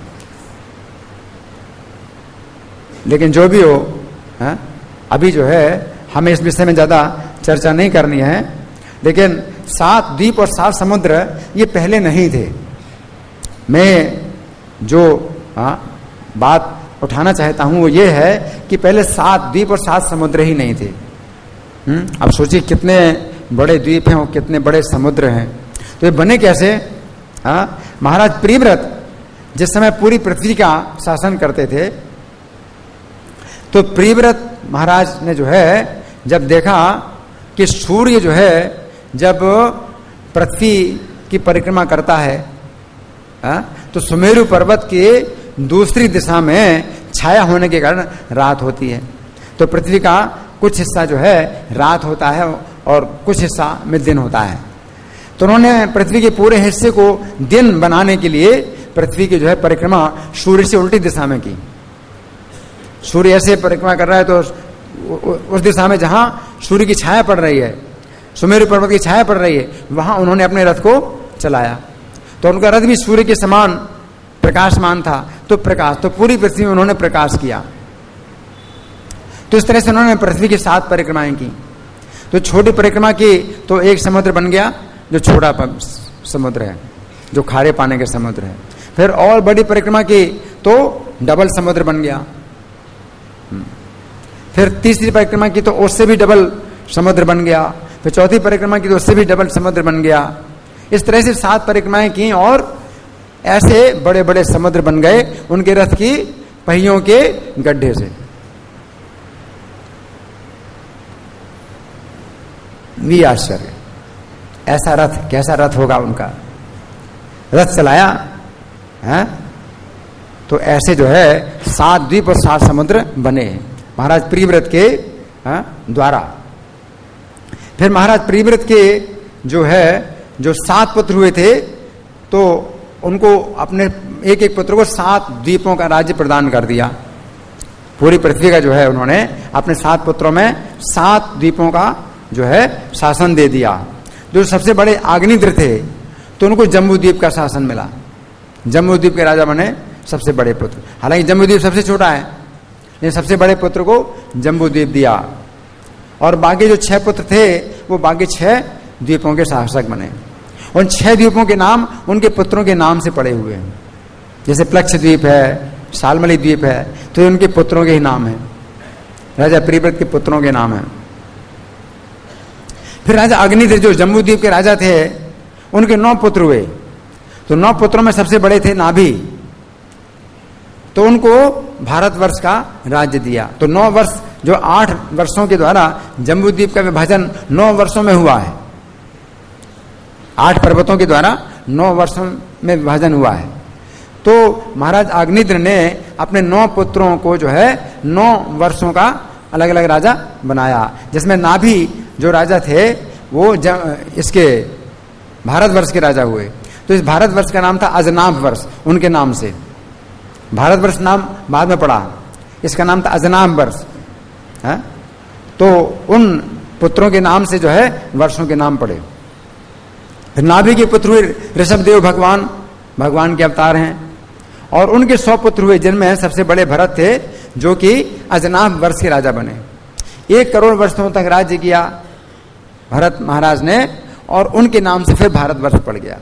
लेकिन जो भी हो, अभी जो है हमें इस विषय में ज्यादा चर्चा नहीं करनी है। लेकिन 7 द्वीप और 7 समुद्र ये पहले नहीं थे। मैं जो बात उठाना चाहता हूं वो ये है कि पहले 7 द्वीप और 7 समुद्र ही नहीं थे। अब सोचिए कितने बड़े द्वीप हैं और कितने बड़े समुद्र हैं। तो ये बने कैसे? महाराज प्रियव्रत जिस समय पूरी पृथ्वी का शासन करते थे, तो प्रियव्रत महाराज ने जो है जब देखा कि सूर्य जो है जब पृथ्वी की परिक्रमा करता है, तो सुमेरु पर्वत के दूसरी दिशा में छाया होने के कारण रात होती है। तो पृथ्वी का कुछ हिस्सा जो है रात होता है और कुछ हिस्सा में दिन होता है। तो उन्होंने पृथ्वी के पूरे हिस्से को दिन बनाने के लिए पृथ्वी की जो है परिक्रमा सूर्य से उल्टी दिशा में की। सूर्य ऐसे परिक्रमा कर रहा है तो उस दिशा में जहां सूर्य की छाया पड़ रही है, सुमेरु पर्वत की छाया पड़ रही है, वहां उन्होंने अपने रथ को चलाया। तो उनका रथ भी सूर्य के समान प्रकाशमान था। तो पूरी पृथ्वी में उन्होंने प्रकाश किया। तो इस तरह से उन्होंने पृथ्वी की 7 परिक्रमाएं की। तो छोटी परिक्रमा की तो एक समुद्र बन गया जो छोटा समुद्र है, जो खारे पानी के समुद्र है। फिर और बड़ी परिक्रमा की तो डबल समुद्र बन गया। फिर तीसरी परिक्रमा की तो उससे भी डबल समुद्र बन गया। फिर चौथी परिक्रमा की तो उससे भी डबल समुद्र बन गया। इस तरह से 7 परिक्रमाएं की और ऐसे बड़े बड़े समुद्र बन गए उनके रथ की पहियों के गड्ढे से। भी आश्चर्य, ऐसा रथ, कैसा रथ होगा उनका? रथ चलाया है तो ऐसे जो है 7 द्वीप और 7 समुद्र बने महाराज प्रियव्रत के द्वारा। फिर महाराज प्रियव्रत के जो 7 पुत्र हुए थे, तो उनको अपने एक एक पुत्र को 7 द्वीपों का राज्य प्रदान कर दिया। पूरी पृथ्वी का जो है उन्होंने अपने 7 पुत्रों में 7 द्वीपों का जो है शासन दे दिया। जो सबसे बड़े अग्निद्र थे तो उनको जम्बूद्वीप का शासन मिला। जम्बूद्वीप के राजा बने सबसे बड़े पुत्र। हालांकि जम्बूद्वीप सबसे छोटा है, लेकिन सबसे बड़े पुत्र को जम्बूद्वीप दिया। और बाकी जो 6 पुत्र थे वो बाकी 6 द्वीपों के शासक बने। उन 6 द्वीपों के नाम उनके पुत्रों के नाम से पड़े हुए हैं। जैसे प्लक्ष द्वीप है, शालमली द्वीप है, तो ये उनके पुत्रों के ही नाम है, राजा प्रियव्रत के पुत्रों के नाम है। फिर राजा अग्निद्र जो जम्बूद्वीप के राजा थे, उनके 9 पुत्र हुए। तो 9 पुत्रों में सबसे बड़े थे नाभि, तो उनको भारतवर्ष का राज्य दिया। तो 9 वर्ष, जो 8 वर्षों के द्वारा जम्बूद्वीप का विभाजन 9 वर्षों में हुआ है। 8 पर्वतों के द्वारा 9 वर्षों में विभाजन हुआ है। तो महाराज अग्निद्र ने अपने 9 पुत्रों को जो है 9 वर्षों का अलग अलग राजा बनाया, जिसमें नाभि जो राजा थे वो इसके भारतवर्ष के राजा हुए। तो इस भारतवर्ष का नाम था अजनाभ वर्ष, उनके नाम से। भारतवर्ष नाम बाद में पड़ा, इसका नाम था अजनाम वर्ष। तो उन पुत्रों के नाम से जो है वर्षों के नाम पड़े। फिर नाभि के पुत्र हुए ऋषभदेव, भगवान के अवतार हैं, और उनके 100 पुत्र हुए, जिनमें सबसे बड़े भरत थे, जो कि अजनाभ वर्ष के राजा बने। 1 करोड़ वर्षों तक राज्य किया भरत महाराज ने, और उनके नाम से फिर भारतवर्ष पड़ गया।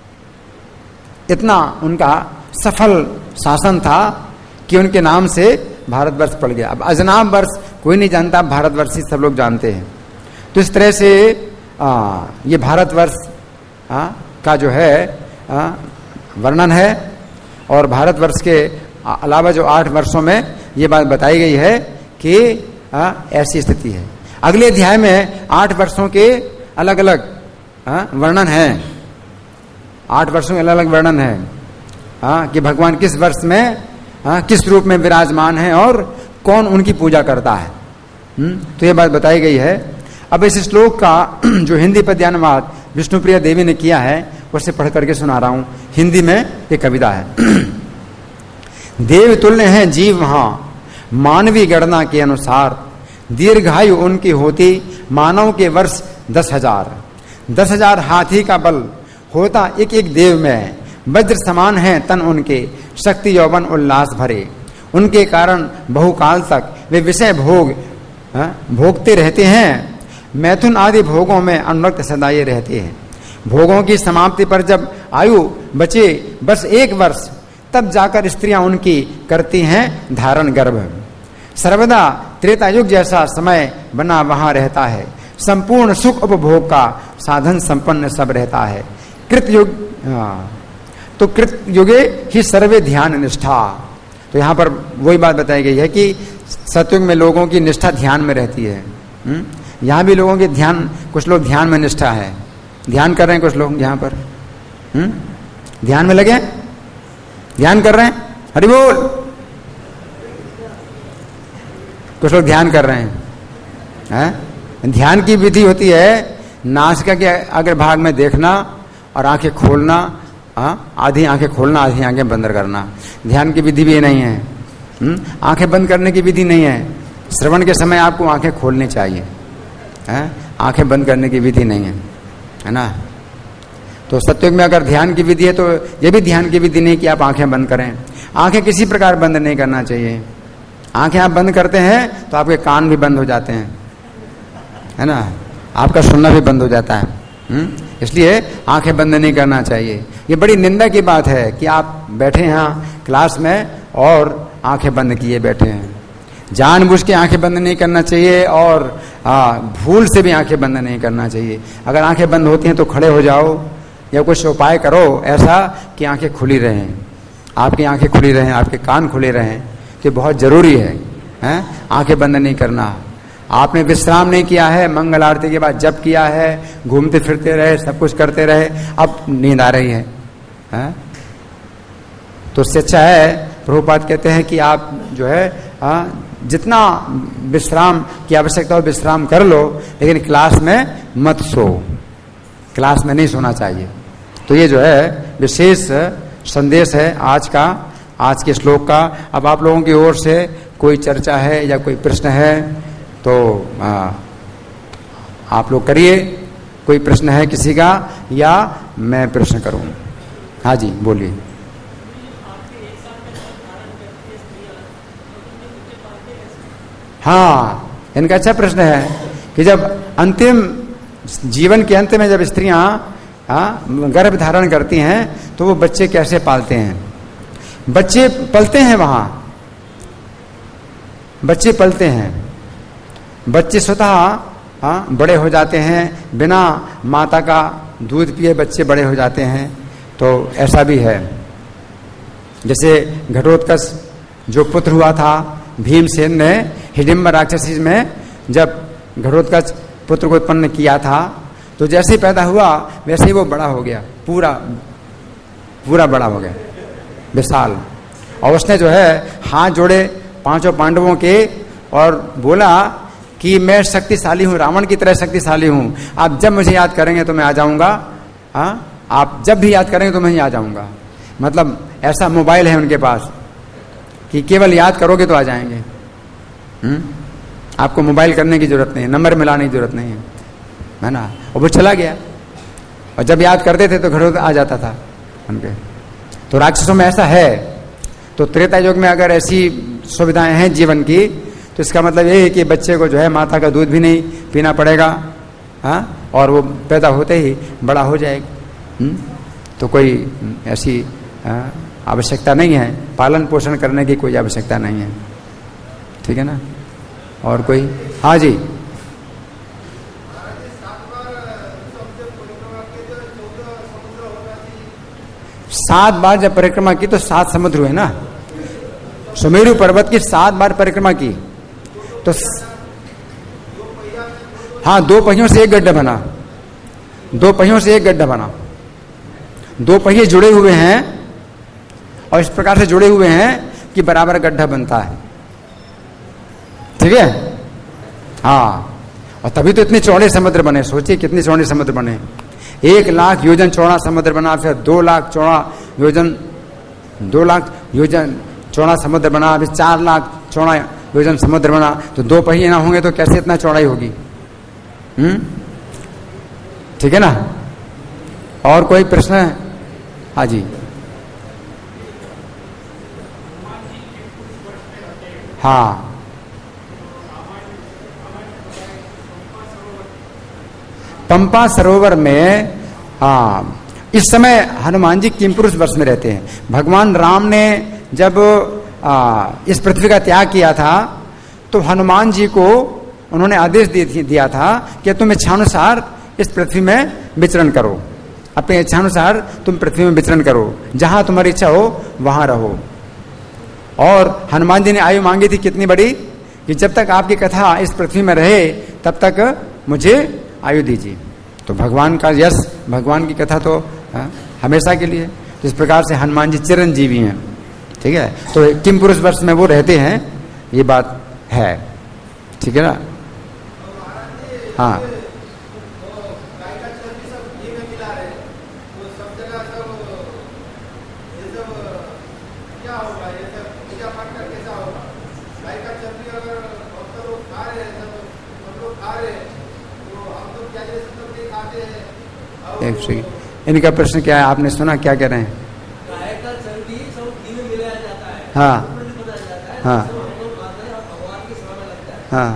इतना उनका सफल शासन था कि उनके नाम से भारतवर्ष पड़ गया। अब अजनाभ वर्ष कोई नहीं जानता, भारतवर्ष ही सब लोग जानते हैं। तो इस तरह से ये भारतवर्ष का जो है वर्णन है। और भारतवर्ष के अलावा जो 8 वर्षों में ये बात बताई गई है कि ऐसी स्थिति है। अगले अध्याय में 8 वर्षों के अलग अलग वर्णन है, 8 वर्षों के अलग अलग वर्णन है कि भगवान किस वर्ष में किस रूप में विराजमान है और कौन उनकी पूजा करता है। तो ये बात बताई गई है। अब इस श्लोक का जो हिंदी पद्यानुवाद विष्णुप्रिया देवी ने किया है, उसे पढ़ करके सुना रहा हूं। हिंदी में ये कविता है। देव तुल्य हैं जीव वहां मानवी गणना के अनुसार, दीर्घायु उनकी होती मानव के वर्ष 10,000। 10,000 हाथी का बल होता एक एक देव में, वज्र समान है तन उनके, शक्ति यौवन उल्लास भरे। उनके कारण बहुकाल तक वे विषय भोगते रहते हैं, मैथुन आदि भोगों में अनुरक्त सदा ये रहते हैं। भोगों की समाप्ति पर जब आयु बचे बस 1 वर्ष, तब जाकर स्त्रियां उनकी करती हैं धारण गर्भ। सर्वदा त्रेता युग जैसा समय बना वहां रहता है, संपूर्ण सुख उपभोग का साधन संपन्न सब रहता है। कृत युग तो कृत युगे ही सर्वे ध्यान निष्ठा। तो यहाँ पर वही बात बताई गई है कि सतयुग में लोगों की निष्ठा ध्यान में रहती है। यहाँ भी लोगों के ध्यान, कुछ लोग ध्यान में निष्ठा है, ध्यान कर रहे हैं कुछ लोग यहाँ पर। ध्यान में लगे, ध्यान कर रहे हैं, हरि बोल। कुछ लोग ध्यान कर रहे हैं। ध्यान की विधि होती है नासिका के अग्र भाग में देखना और आंखें खोलना, आधी आंखें खोलना, आधी आंखें बंद करना। ध्यान की विधि भी नहीं है। आंखें बंद करने की विधि नहीं है। श्रवण के समय आपको आंखें खोलनी चाहिए, आंखें बंद करने की विधि नहीं है ना। तो सत्युग में अगर ध्यान की विधि है तो ये भी ध्यान की विधि नहीं कि आप आंखें बंद करें। आंखें किसी प्रकार बंद नहीं करना चाहिए। आंखें आप बंद करते हैं तो आपके कान भी बंद हो जाते हैं, है ना, आपका सुनना भी बंद हो जाता है। इसलिए आंखें बंद नहीं करना चाहिए। ये बड़ी निंदा की बात है कि आप बैठे हैं क्लास में और आंखें बंद किए बैठे हैं। जानबूझ के आंखें बंद नहीं करना चाहिए और भूल से भी आंखें बंद नहीं करना चाहिए। अगर आंखें बंद होती हैं तो खड़े हो जाओ या कुछ उपाय करो ऐसा कि आंखें खुली रहें, आपकी आंखें खुली रहें, आपके कान खुले रहें। तो बहुत जरूरी है आंखें बंद नहीं करना। आपने विश्राम नहीं किया है, मंगल आरती के बाद जप किया है, घूमते फिरते रहे, सब कुछ करते रहे, अब नींद आ रही है। तो उससे अच्छा है, प्रभुपाद कहते हैं कि आप जो है जितना विश्राम की आवश्यकता हो विश्राम कर लो, लेकिन क्लास में मत सो, क्लास में नहीं सोना चाहिए। तो ये जो है विशेष संदेश है आज के श्लोक का। अब आप लोगों की ओर से कोई चर्चा है या कोई प्रश्न है तो आप लोग करिए। कोई प्रश्न है किसी का या मैं प्रश्न करूं? हाँ जी बोलिए। हाँ, इनका अच्छा प्रश्न है कि जब अंतिम जीवन के अंत में जब स्त्रियां गर्भ धारण करती हैं तो वो बच्चे कैसे पालते हैं? बच्चे पलते हैं, वहां बच्चे पलते हैं। बच्चे स्वतः बड़े हो जाते हैं, बिना माता का दूध पिए बच्चे बड़े हो जाते हैं। तो ऐसा भी है। जैसे घटोत्कच जो पुत्र हुआ था भीमसेन ने हिडिंबा राक्षसी में, जब घटोत्कच पुत्र को उत्पन्न किया था तो जैसे ही पैदा हुआ वैसे ही वो बड़ा हो गया, पूरा बड़ा हो गया, विशाल। और उसने जो है हाथ जोड़े 5 पांडवों के और बोला कि मैं शक्तिशाली हूं, रावण की तरह शक्तिशाली हूं। आप जब मुझे याद करेंगे तो मैं आ जाऊंगा, आप जब भी याद करेंगे तो मैं ही आ जाऊंगा। मतलब ऐसा मोबाइल है उनके पास, कि केवल याद करोगे तो आ जाएंगे। आपको मोबाइल करने की जरूरत नहीं है, नंबर मिलाने की जरूरत नहीं है ना। और वो चला गया, और जब याद करते थे तो घरों आ जाता था उनके। तो राक्षसों में ऐसा है। तो त्रेता युग में अगर ऐसी सुविधाएं हैं जीवन की, तो इसका मतलब ये है कि बच्चे को जो है माता का दूध भी नहीं पीना पड़ेगा, हाँ, और वो पैदा होते ही बड़ा हो जाएगा। तो कोई ऐसी आवश्यकता नहीं है, पालन पोषण करने की कोई आवश्यकता नहीं है। ठीक है ना। और कोई? हाँ जी। सात बार जब परिक्रमा की तो 7 समुद्र हुए ना। सुमेरु पर्वत की 7 बार परिक्रमा की तो हाँ, 2 पहियों से एक गड्ढा बना, 2 पहियों से एक गड्ढा बना। 2 पहिए जुड़े हुए हैं और इस प्रकार से जुड़े हुए हैं कि बराबर गड्ढा बनता है। ठीक है। हाँ, और तभी तो इतने चौड़े समुद्र बने। सोचिए कितने चौड़े समुद्र बने। 1 लाख योजन चौड़ा समुद्र बना, फिर 2 लाख चौड़ा योजन, 2 लाख योजन चौड़ा समुद्र बना, फिर 4 लाख चौड़ा योजन समुद्र बना। तो 2 पहिए ना होंगे तो कैसे इतना चौड़ाई होगी? ठीक है ना। और कोई प्रश्न है? हाँ जी। हाँ, पंपा सरोवर में, हाँ, इस समय हनुमान जी किमपुरुष वर्ष में रहते हैं। भगवान राम ने जब इस पृथ्वी का त्याग किया था तो हनुमान जी को उन्होंने आदेश दिया था कि तुम इच्छानुसार इस पृथ्वी में विचरण करो, अपने इच्छानुसार तुम पृथ्वी में विचरण करो, जहां तुम्हारी इच्छा हो वहां रहो। और हनुमान जी ने आयु मांगी थी कितनी बड़ी, कि जब तक आपकी कथा इस पृथ्वी में रहे तब तक मुझे आयु दीजिए। तो भगवान का यश, भगवान की कथा तो हमेशा के लिए। इस प्रकार से हनुमान जी चिरंजीवी हैं। ठीक है। तो किम पुरुष वर्ष में वो रहते हैं, ये बात है। ठीक है ना। हाँ, एक सेकंड, इनका प्रश्न क्या है आपने सुना? क्या कह रहे हैं? गाय का चर्बी सब घी में मिलाया जाता है। हाँ हाँ हाँ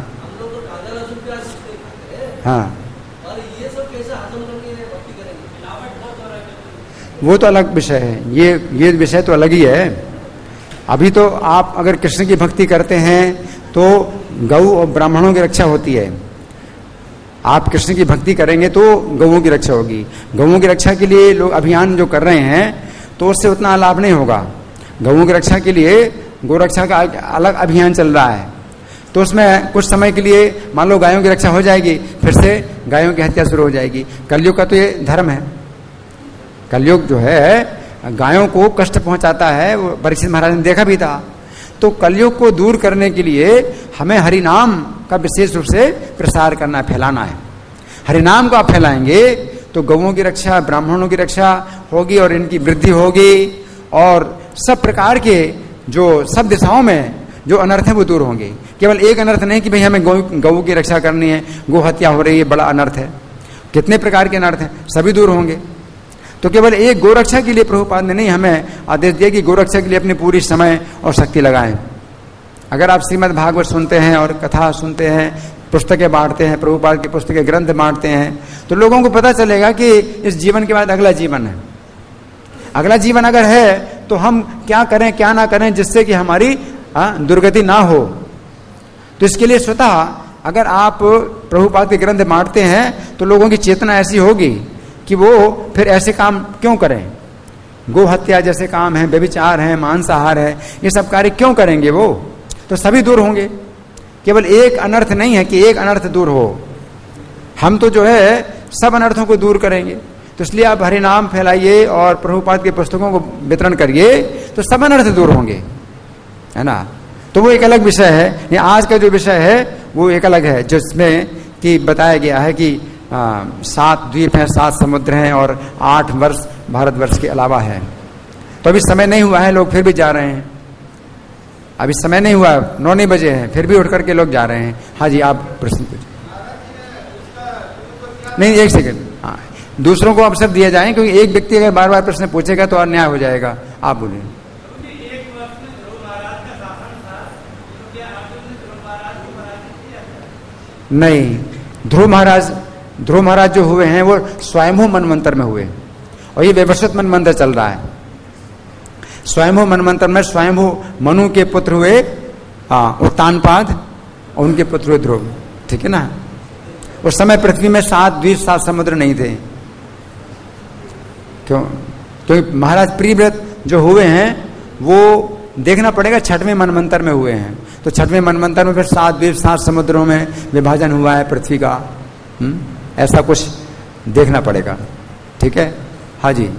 हाँ, और ये सब कैसे हजम करके भक्ति करेंगे? वो तो अलग विषय है। ये विषय तो अलग ही है। अभी तो आप अगर कृष्ण की भक्ति करते हैं तो गौ और ब्राह्मणों की रक्षा होती है। आप कृष्ण की भक्ति करेंगे तो गौओं की रक्षा होगी। गौओं की रक्षा के लिए लोग अभियान जो कर रहे हैं तो उससे उतना लाभ नहीं होगा। गौओं की रक्षा के लिए गोरक्षा का अलग अभियान चल रहा है। तो उसमें कुछ समय के लिए मान लो गायों की रक्षा हो जाएगी, फिर से गायों की हत्या शुरू हो जाएगी। कलयुग का तो ये धर्म है। कलयुग जो है गायों को कष्ट पहुंचाता है, वो परीक्षित महाराज ने देखा भी था। तो कलयुग को दूर करने के लिए हमें हरिनाम का विशेष रूप से प्रसार करना, फैलाना है। हरिनाम को आप फैलाएंगे तो गौओं की रक्षा, ब्राह्मणों की रक्षा होगी और इनकी वृद्धि होगी, और सब प्रकार के जो सब दिशाओं में जो अनर्थ है वो दूर होंगे। केवल एक अनर्थ नहीं कि भाई हमें गौ की रक्षा करनी है, गौ हत्या हो रही है, बड़ा अनर्थ है। कितने प्रकार के अनर्थ हैं, सभी दूर होंगे। तो केवल एक गोरक्षा के लिए प्रभुपाद ने नहीं हमें आदेश दिया कि गोरक्षा के लिए अपनी पूरी समय और शक्ति लगाएं। अगर आप श्रीमद् भागवत सुनते हैं और कथा सुनते हैं, पुस्तकें बांटते हैं, प्रभुपाद की पुस्तकें ग्रंथ बांटते हैं, तो लोगों को पता चलेगा कि इस जीवन के बाद अगला जीवन है। अगला जीवन अगर है तो हम क्या करें क्या ना करें जिससे कि हमारी दुर्गति ना हो। तो इसके लिए स्वतः अगर आप प्रभुपाद के ग्रंथ बांटते हैं तो लोगों की चेतना ऐसी होगी कि वो फिर ऐसे काम क्यों करें। गो हत्या जैसे काम है, व्यभिचार है, मांसाहार है, ये सब कार्य क्यों करेंगे वो? तो सभी दूर होंगे। केवल एक अनर्थ नहीं है कि एक अनर्थ दूर हो। हम तो जो है सब अनर्थों को दूर करेंगे। तो इसलिए आप हरिनाम फैलाइए और प्रभुपाद की पुस्तकों को वितरण करिए तो सब अनर्थ दूर होंगे, है ना। तो वो एक अलग विषय है। ये आज का जो विषय है वो एक अलग है, जिसमें कि बताया गया है कि 7 द्वीप हैं, 7 समुद्र हैं और 8 वर्ष भारतवर्ष के अलावा है। तो अभी समय नहीं हुआ है, लोग फिर भी जा रहे हैं। अभी समय नहीं हुआ, 9 नहीं बजे हैं, फिर भी उठ करके लोग जा रहे हैं। हाँ जी, आप प्रश्न पूछिए। नहीं, एक सेकंड। हाँ, दूसरों को अवसर दिया जाए, क्योंकि एक व्यक्ति अगर बार बार प्रश्न पूछेगा तो अन्याय हो जाएगा। आप बोलिए। नहीं, ध्रुव महाराज जो हुए हैं वो स्वयंभू मनमंत्र में हुए, और ये व्यवस्थित मनमंत्र चल रहा है। स्वयंभू मनमंत्र में स्वयंभू मनु के पुत्र हुए उत्तानपाद, और उनके पुत्र हुए ध्रुव। ठीक है ना। उस समय पृथ्वी में 7 द्वीप 7 समुद्र नहीं थे। क्योंकि महाराज प्रियव्रत जो हुए हैं वो देखना पड़ेगा 6वें मनमंत्र में हुए हैं। तो 6वें मनमंत्र में फिर 7 द्वीप 7 समुद्रों में विभाजन हुआ है पृथ्वी का। ऐसा कुछ देखना पड़ेगा। ठीक है। हाँ जी।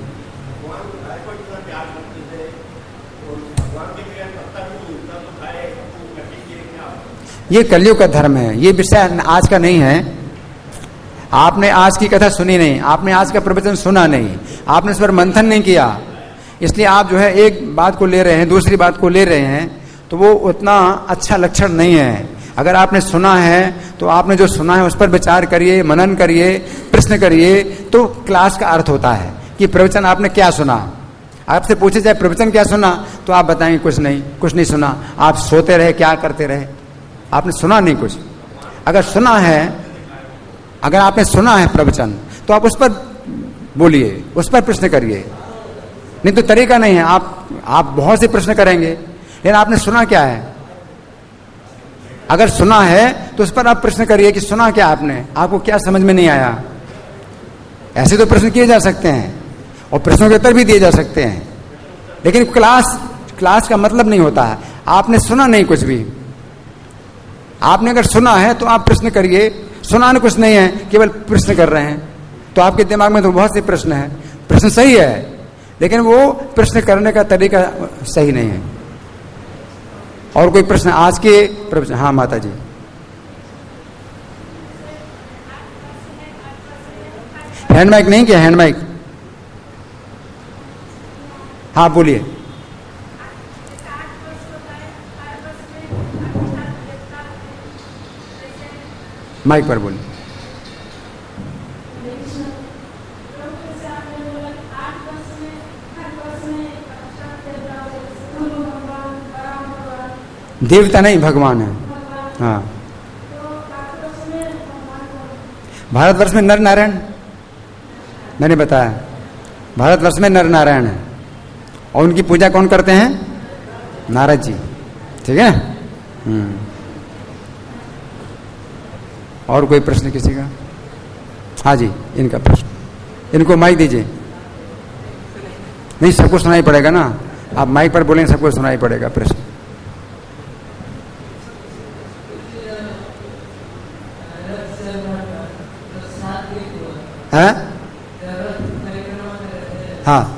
ये कलयुग का धर्म है, ये विषय आज का नहीं है। आपने आज की कथा सुनी नहीं, आपने आज का प्रवचन सुना नहीं, आपने इस पर मंथन नहीं किया, इसलिए आप जो है एक बात को ले रहे हैं, दूसरी बात को ले रहे हैं, तो वो उतना अच्छा लक्षण नहीं है। अगर आपने सुना है तो आपने जो सुना है उस पर विचार करिए, मनन करिए, प्रश्न करिए, तो क्लास का अर्थ होता है कि प्रवचन आपने क्या सुना। आपसे पूछे जाए प्रवचन क्या सुना, तो आप बताएंगे कुछ नहीं सुना, आप सोते रहे, क्या करते रहे, आपने सुना नहीं कुछ। अगर सुना है, अगर आपने सुना है प्रवचन, तो आप उस पर बोलिए, उस पर प्रश्न करिए। नहीं तो तरीका नहीं है। आप बहुत से प्रश्न करेंगे, लेकिन आपने सुना क्या है। अगर सुना है तो उस पर आप प्रश्न करिए कि सुना क्या आपने, आपको क्या समझ में नहीं आया। ऐसे तो प्रश्न किए जा सकते हैं और प्रश्नों के उत्तर भी दिए जा सकते हैं, लेकिन क्लास का मतलब नहीं होता है। आपने सुना नहीं कुछ भी। आपने अगर सुना है तो आप प्रश्न करिए। सुना कुछ नहीं है, केवल प्रश्न कर रहे हैं, तो आपके दिमाग में तो बहुत से प्रश्न हैं। प्रश्न सही है, लेकिन वो प्रश्न करने का तरीका सही नहीं है। और कोई प्रश्न आज के प्रश्न? हाँ माता जी। हैंड माइक नहीं किया, हैंड माइक। हाँ बोलिए। माइक पर बोलिए। देवता नहीं, भगवान है। हाँ, भारतवर्ष में नर नारायण, मैंने बताया भारतवर्ष में नर नारायण है, और उनकी पूजा कौन करते हैं? नारद जी। ठीक है। और कोई प्रश्न किसी का? हाँ जी, इनका प्रश्न, इनको माइक दीजिए। नहीं, सबको सुनाई पड़ेगा ना, आप माइक पर बोलेंगे सबको सुनाई पड़ेगा प्रश्न। हाँ हाँ,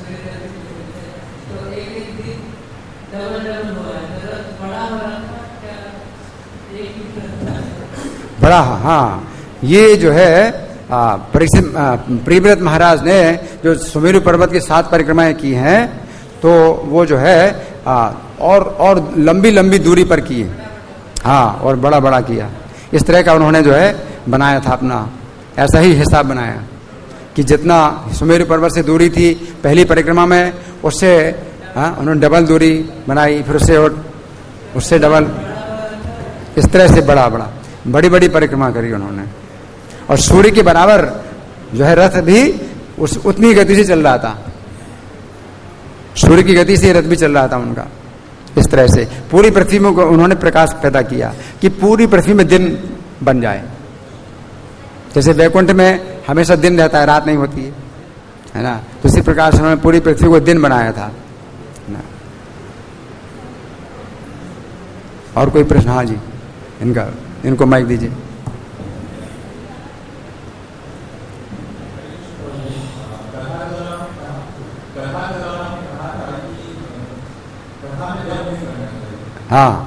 बड़ा। हाँ, ये जो है प्रियव्रत महाराज ने जो सुमेरु पर्वत की 7 परिक्रमाएं की हैं, तो वो जो है और लंबी लंबी दूरी पर की है। हाँ, और बड़ा बड़ा किया। इस तरह का उन्होंने जो है बनाया था अपना, ऐसा ही हिसाब बनाया कि जितना सुमेरु पर्वत से दूरी थी पहली परिक्रमा में, उससे उन्होंने डबल दूरी बनाई, फिर उससे डबल, इस तरह से बड़ी बड़ी परिक्रमा करी उन्होंने। और सूर्य के बराबर जो है रथ भी उतनी गति से चल रहा था, सूर्य की गति से रथ भी चल रहा था उनका। इस तरह से पूरी पृथ्वी में उन्होंने प्रकाश पैदा किया कि पूरी पृथ्वी में दिन बन जाए। जैसे वैकुंठ में हमेशा दिन रहता है, रात नहीं होती है ना, तो इसी प्रकार से उन्होंने पूरी पृथ्वी को दिन बनाया था ना। और कोई प्रश्न? हाँ जी, इनको माइक दीजिए। हाँ,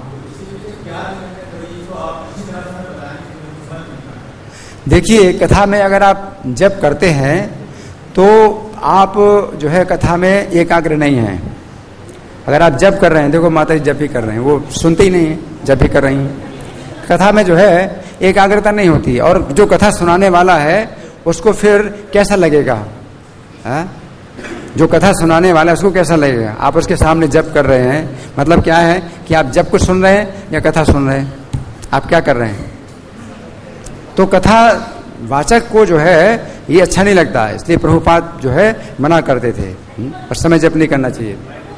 देखिए, कथा में अगर आप जप करते हैं तो आप जो है कथा में एकाग्र नहीं हैं। अगर आप जप कर रहे हैं, देखो माता जी जप ही कर रहे हैं, वो सुनते ही नहीं है, जप ही कर रही हैं। कथा में जो है एकाग्रता नहीं होती, और जो कथा सुनाने वाला है उसको फिर कैसा लगेगा, है? जो कथा सुनाने वाला है उसको कैसा लगेगा? आप उसके सामने जप कर रहे हैं, मतलब क्या है कि आप जप को सुन रहे हैं या कथा सुन रहे हैं? आप क्या कर रहे हैं? तो कथा वाचक को जो है ये अच्छा नहीं लगता है, इसलिए प्रभुपाद जो है मना करते थे, और समय जप नहीं करना चाहिए।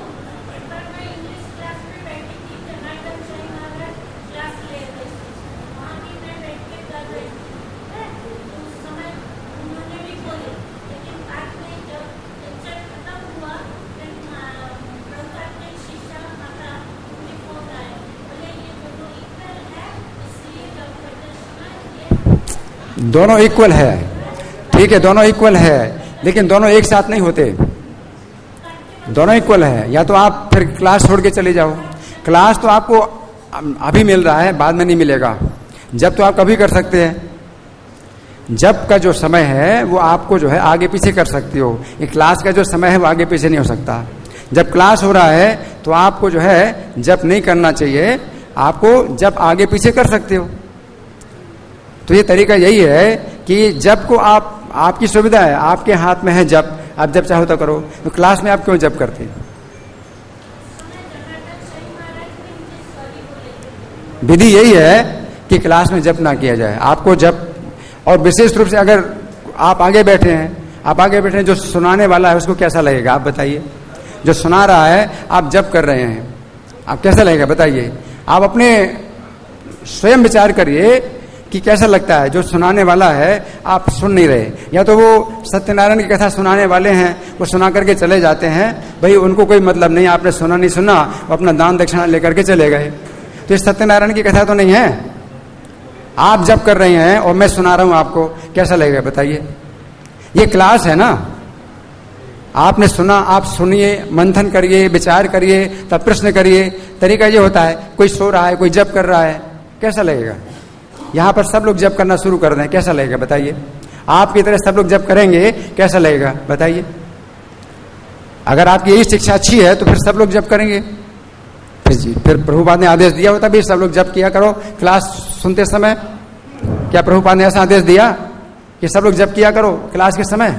दोनों इक्वल है, ठीक है, दोनों इक्वल है, लेकिन दोनों एक साथ नहीं होते। दोनों इक्वल है, या तो आप फिर क्लास छोड़ के चले जाओ। क्लास तो आपको अभी मिल रहा है, बाद में नहीं मिलेगा। जब तो आप कभी कर सकते हैं। जब का जो समय है वो आपको जो है आगे पीछे कर सकती हो, ये क्लास का जो समय है वो आगे पीछे नहीं हो सकता। जब क्लास हो रहा है तो आपको जो है जब नहीं करना चाहिए, आपको जब आगे पीछे कर सकते हो। तो ये तरीका यही है कि जब को आपकी सुविधा है, आपके हाथ में है जब, आप जब चाहो तो करो। तो क्लास में आप क्यों जब करते हैं? विधि यही है कि क्लास में जप ना किया जाए, आपको जप। और विशेष रूप से अगर आप आगे बैठे हैं, जो सुनाने वाला है उसको कैसा लगेगा आप बताइए? जो सुना रहा है आप जप कर रहे हैं, आप कैसा लगेगा बताइए? आप अपने स्वयं विचार करिए कि कैसा लगता है। जो सुनाने वाला है आप सुन नहीं रहे, या तो वो सत्यनारायण की कथा सुनाने वाले हैं, वो सुना करके चले जाते हैं, भाई उनको कोई मतलब नहीं, आपने सुना नहीं सुना, वो अपना दान दक्षिणा लेकर के चले गए। तो ये सत्यनारायण की कथा तो नहीं है। आप जब कर रहे हैं और मैं सुना रहा हूं आपको, कैसा लगेगा बताइए? ये क्लास है ना, आपने सुना, आप सुनिए, मंथन करिए, विचार करिए, तब प्रश्न करिए। तरीका ये होता है, कोई सो रहा है, कोई जप कर रहा है, कैसा लगेगा? यहां पर सब लोग जप करना शुरू कर दें, कैसा लगेगा बताइए? आपकी तरह सब लोग जप करेंगे, कैसा लगेगा बताइए? अगर आपकी यही शिक्षा अच्छी है तो फिर सब लोग जप करेंगे। फिर प्रभुपाद ने आदेश दिया होता भी सब लोग जप किया करो क्लास सुनते समय। क्या प्रभुपाद ने ऐसा आदेश दिया कि सब लोग जप किया करो क्लास के समय?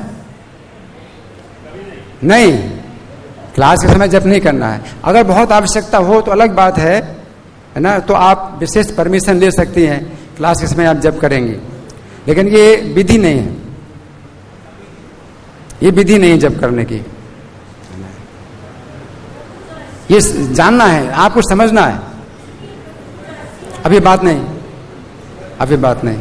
नहीं, क्लास के समय जप नहीं करना है। अगर बहुत आवश्यकता हो तो अलग बात है ना, तो आप विशेष परमिशन ले सकती हैं, क्लास के समय आप जप करेंगे। लेकिन ये विधि नहीं है, ये विधि नहीं है जप करने की। ये जानना है, आपको समझना है। अभी बात नहीं, अभी बात नहीं।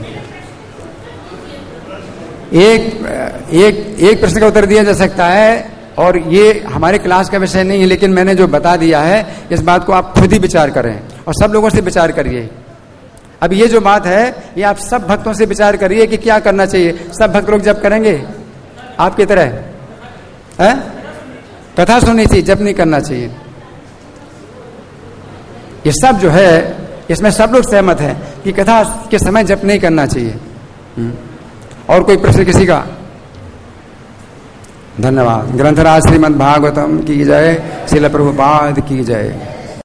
एक प्रश्न का उत्तर दिया जा सकता है, और ये हमारे क्लास का विषय नहीं है, लेकिन मैंने जो बता दिया है इस बात को आप खुद ही विचार करें और सब लोगों से विचार करिए। अब ये जो बात है ये आप सब भक्तों से विचार करिए कि क्या करना चाहिए। सब भक्त लोग जप करेंगे आपकी तरह है? कथा सुननी चाहिए, जप नहीं करना चाहिए। ये सब जो है इसमें सब लोग सहमत हैं कि कथा के समय जप नहीं करना चाहिए। और कोई प्रश्न किसी का? धन्यवाद। ग्रंथराज श्रीमद् भागवतम की जय, श्रील प्रभुपाद की जय।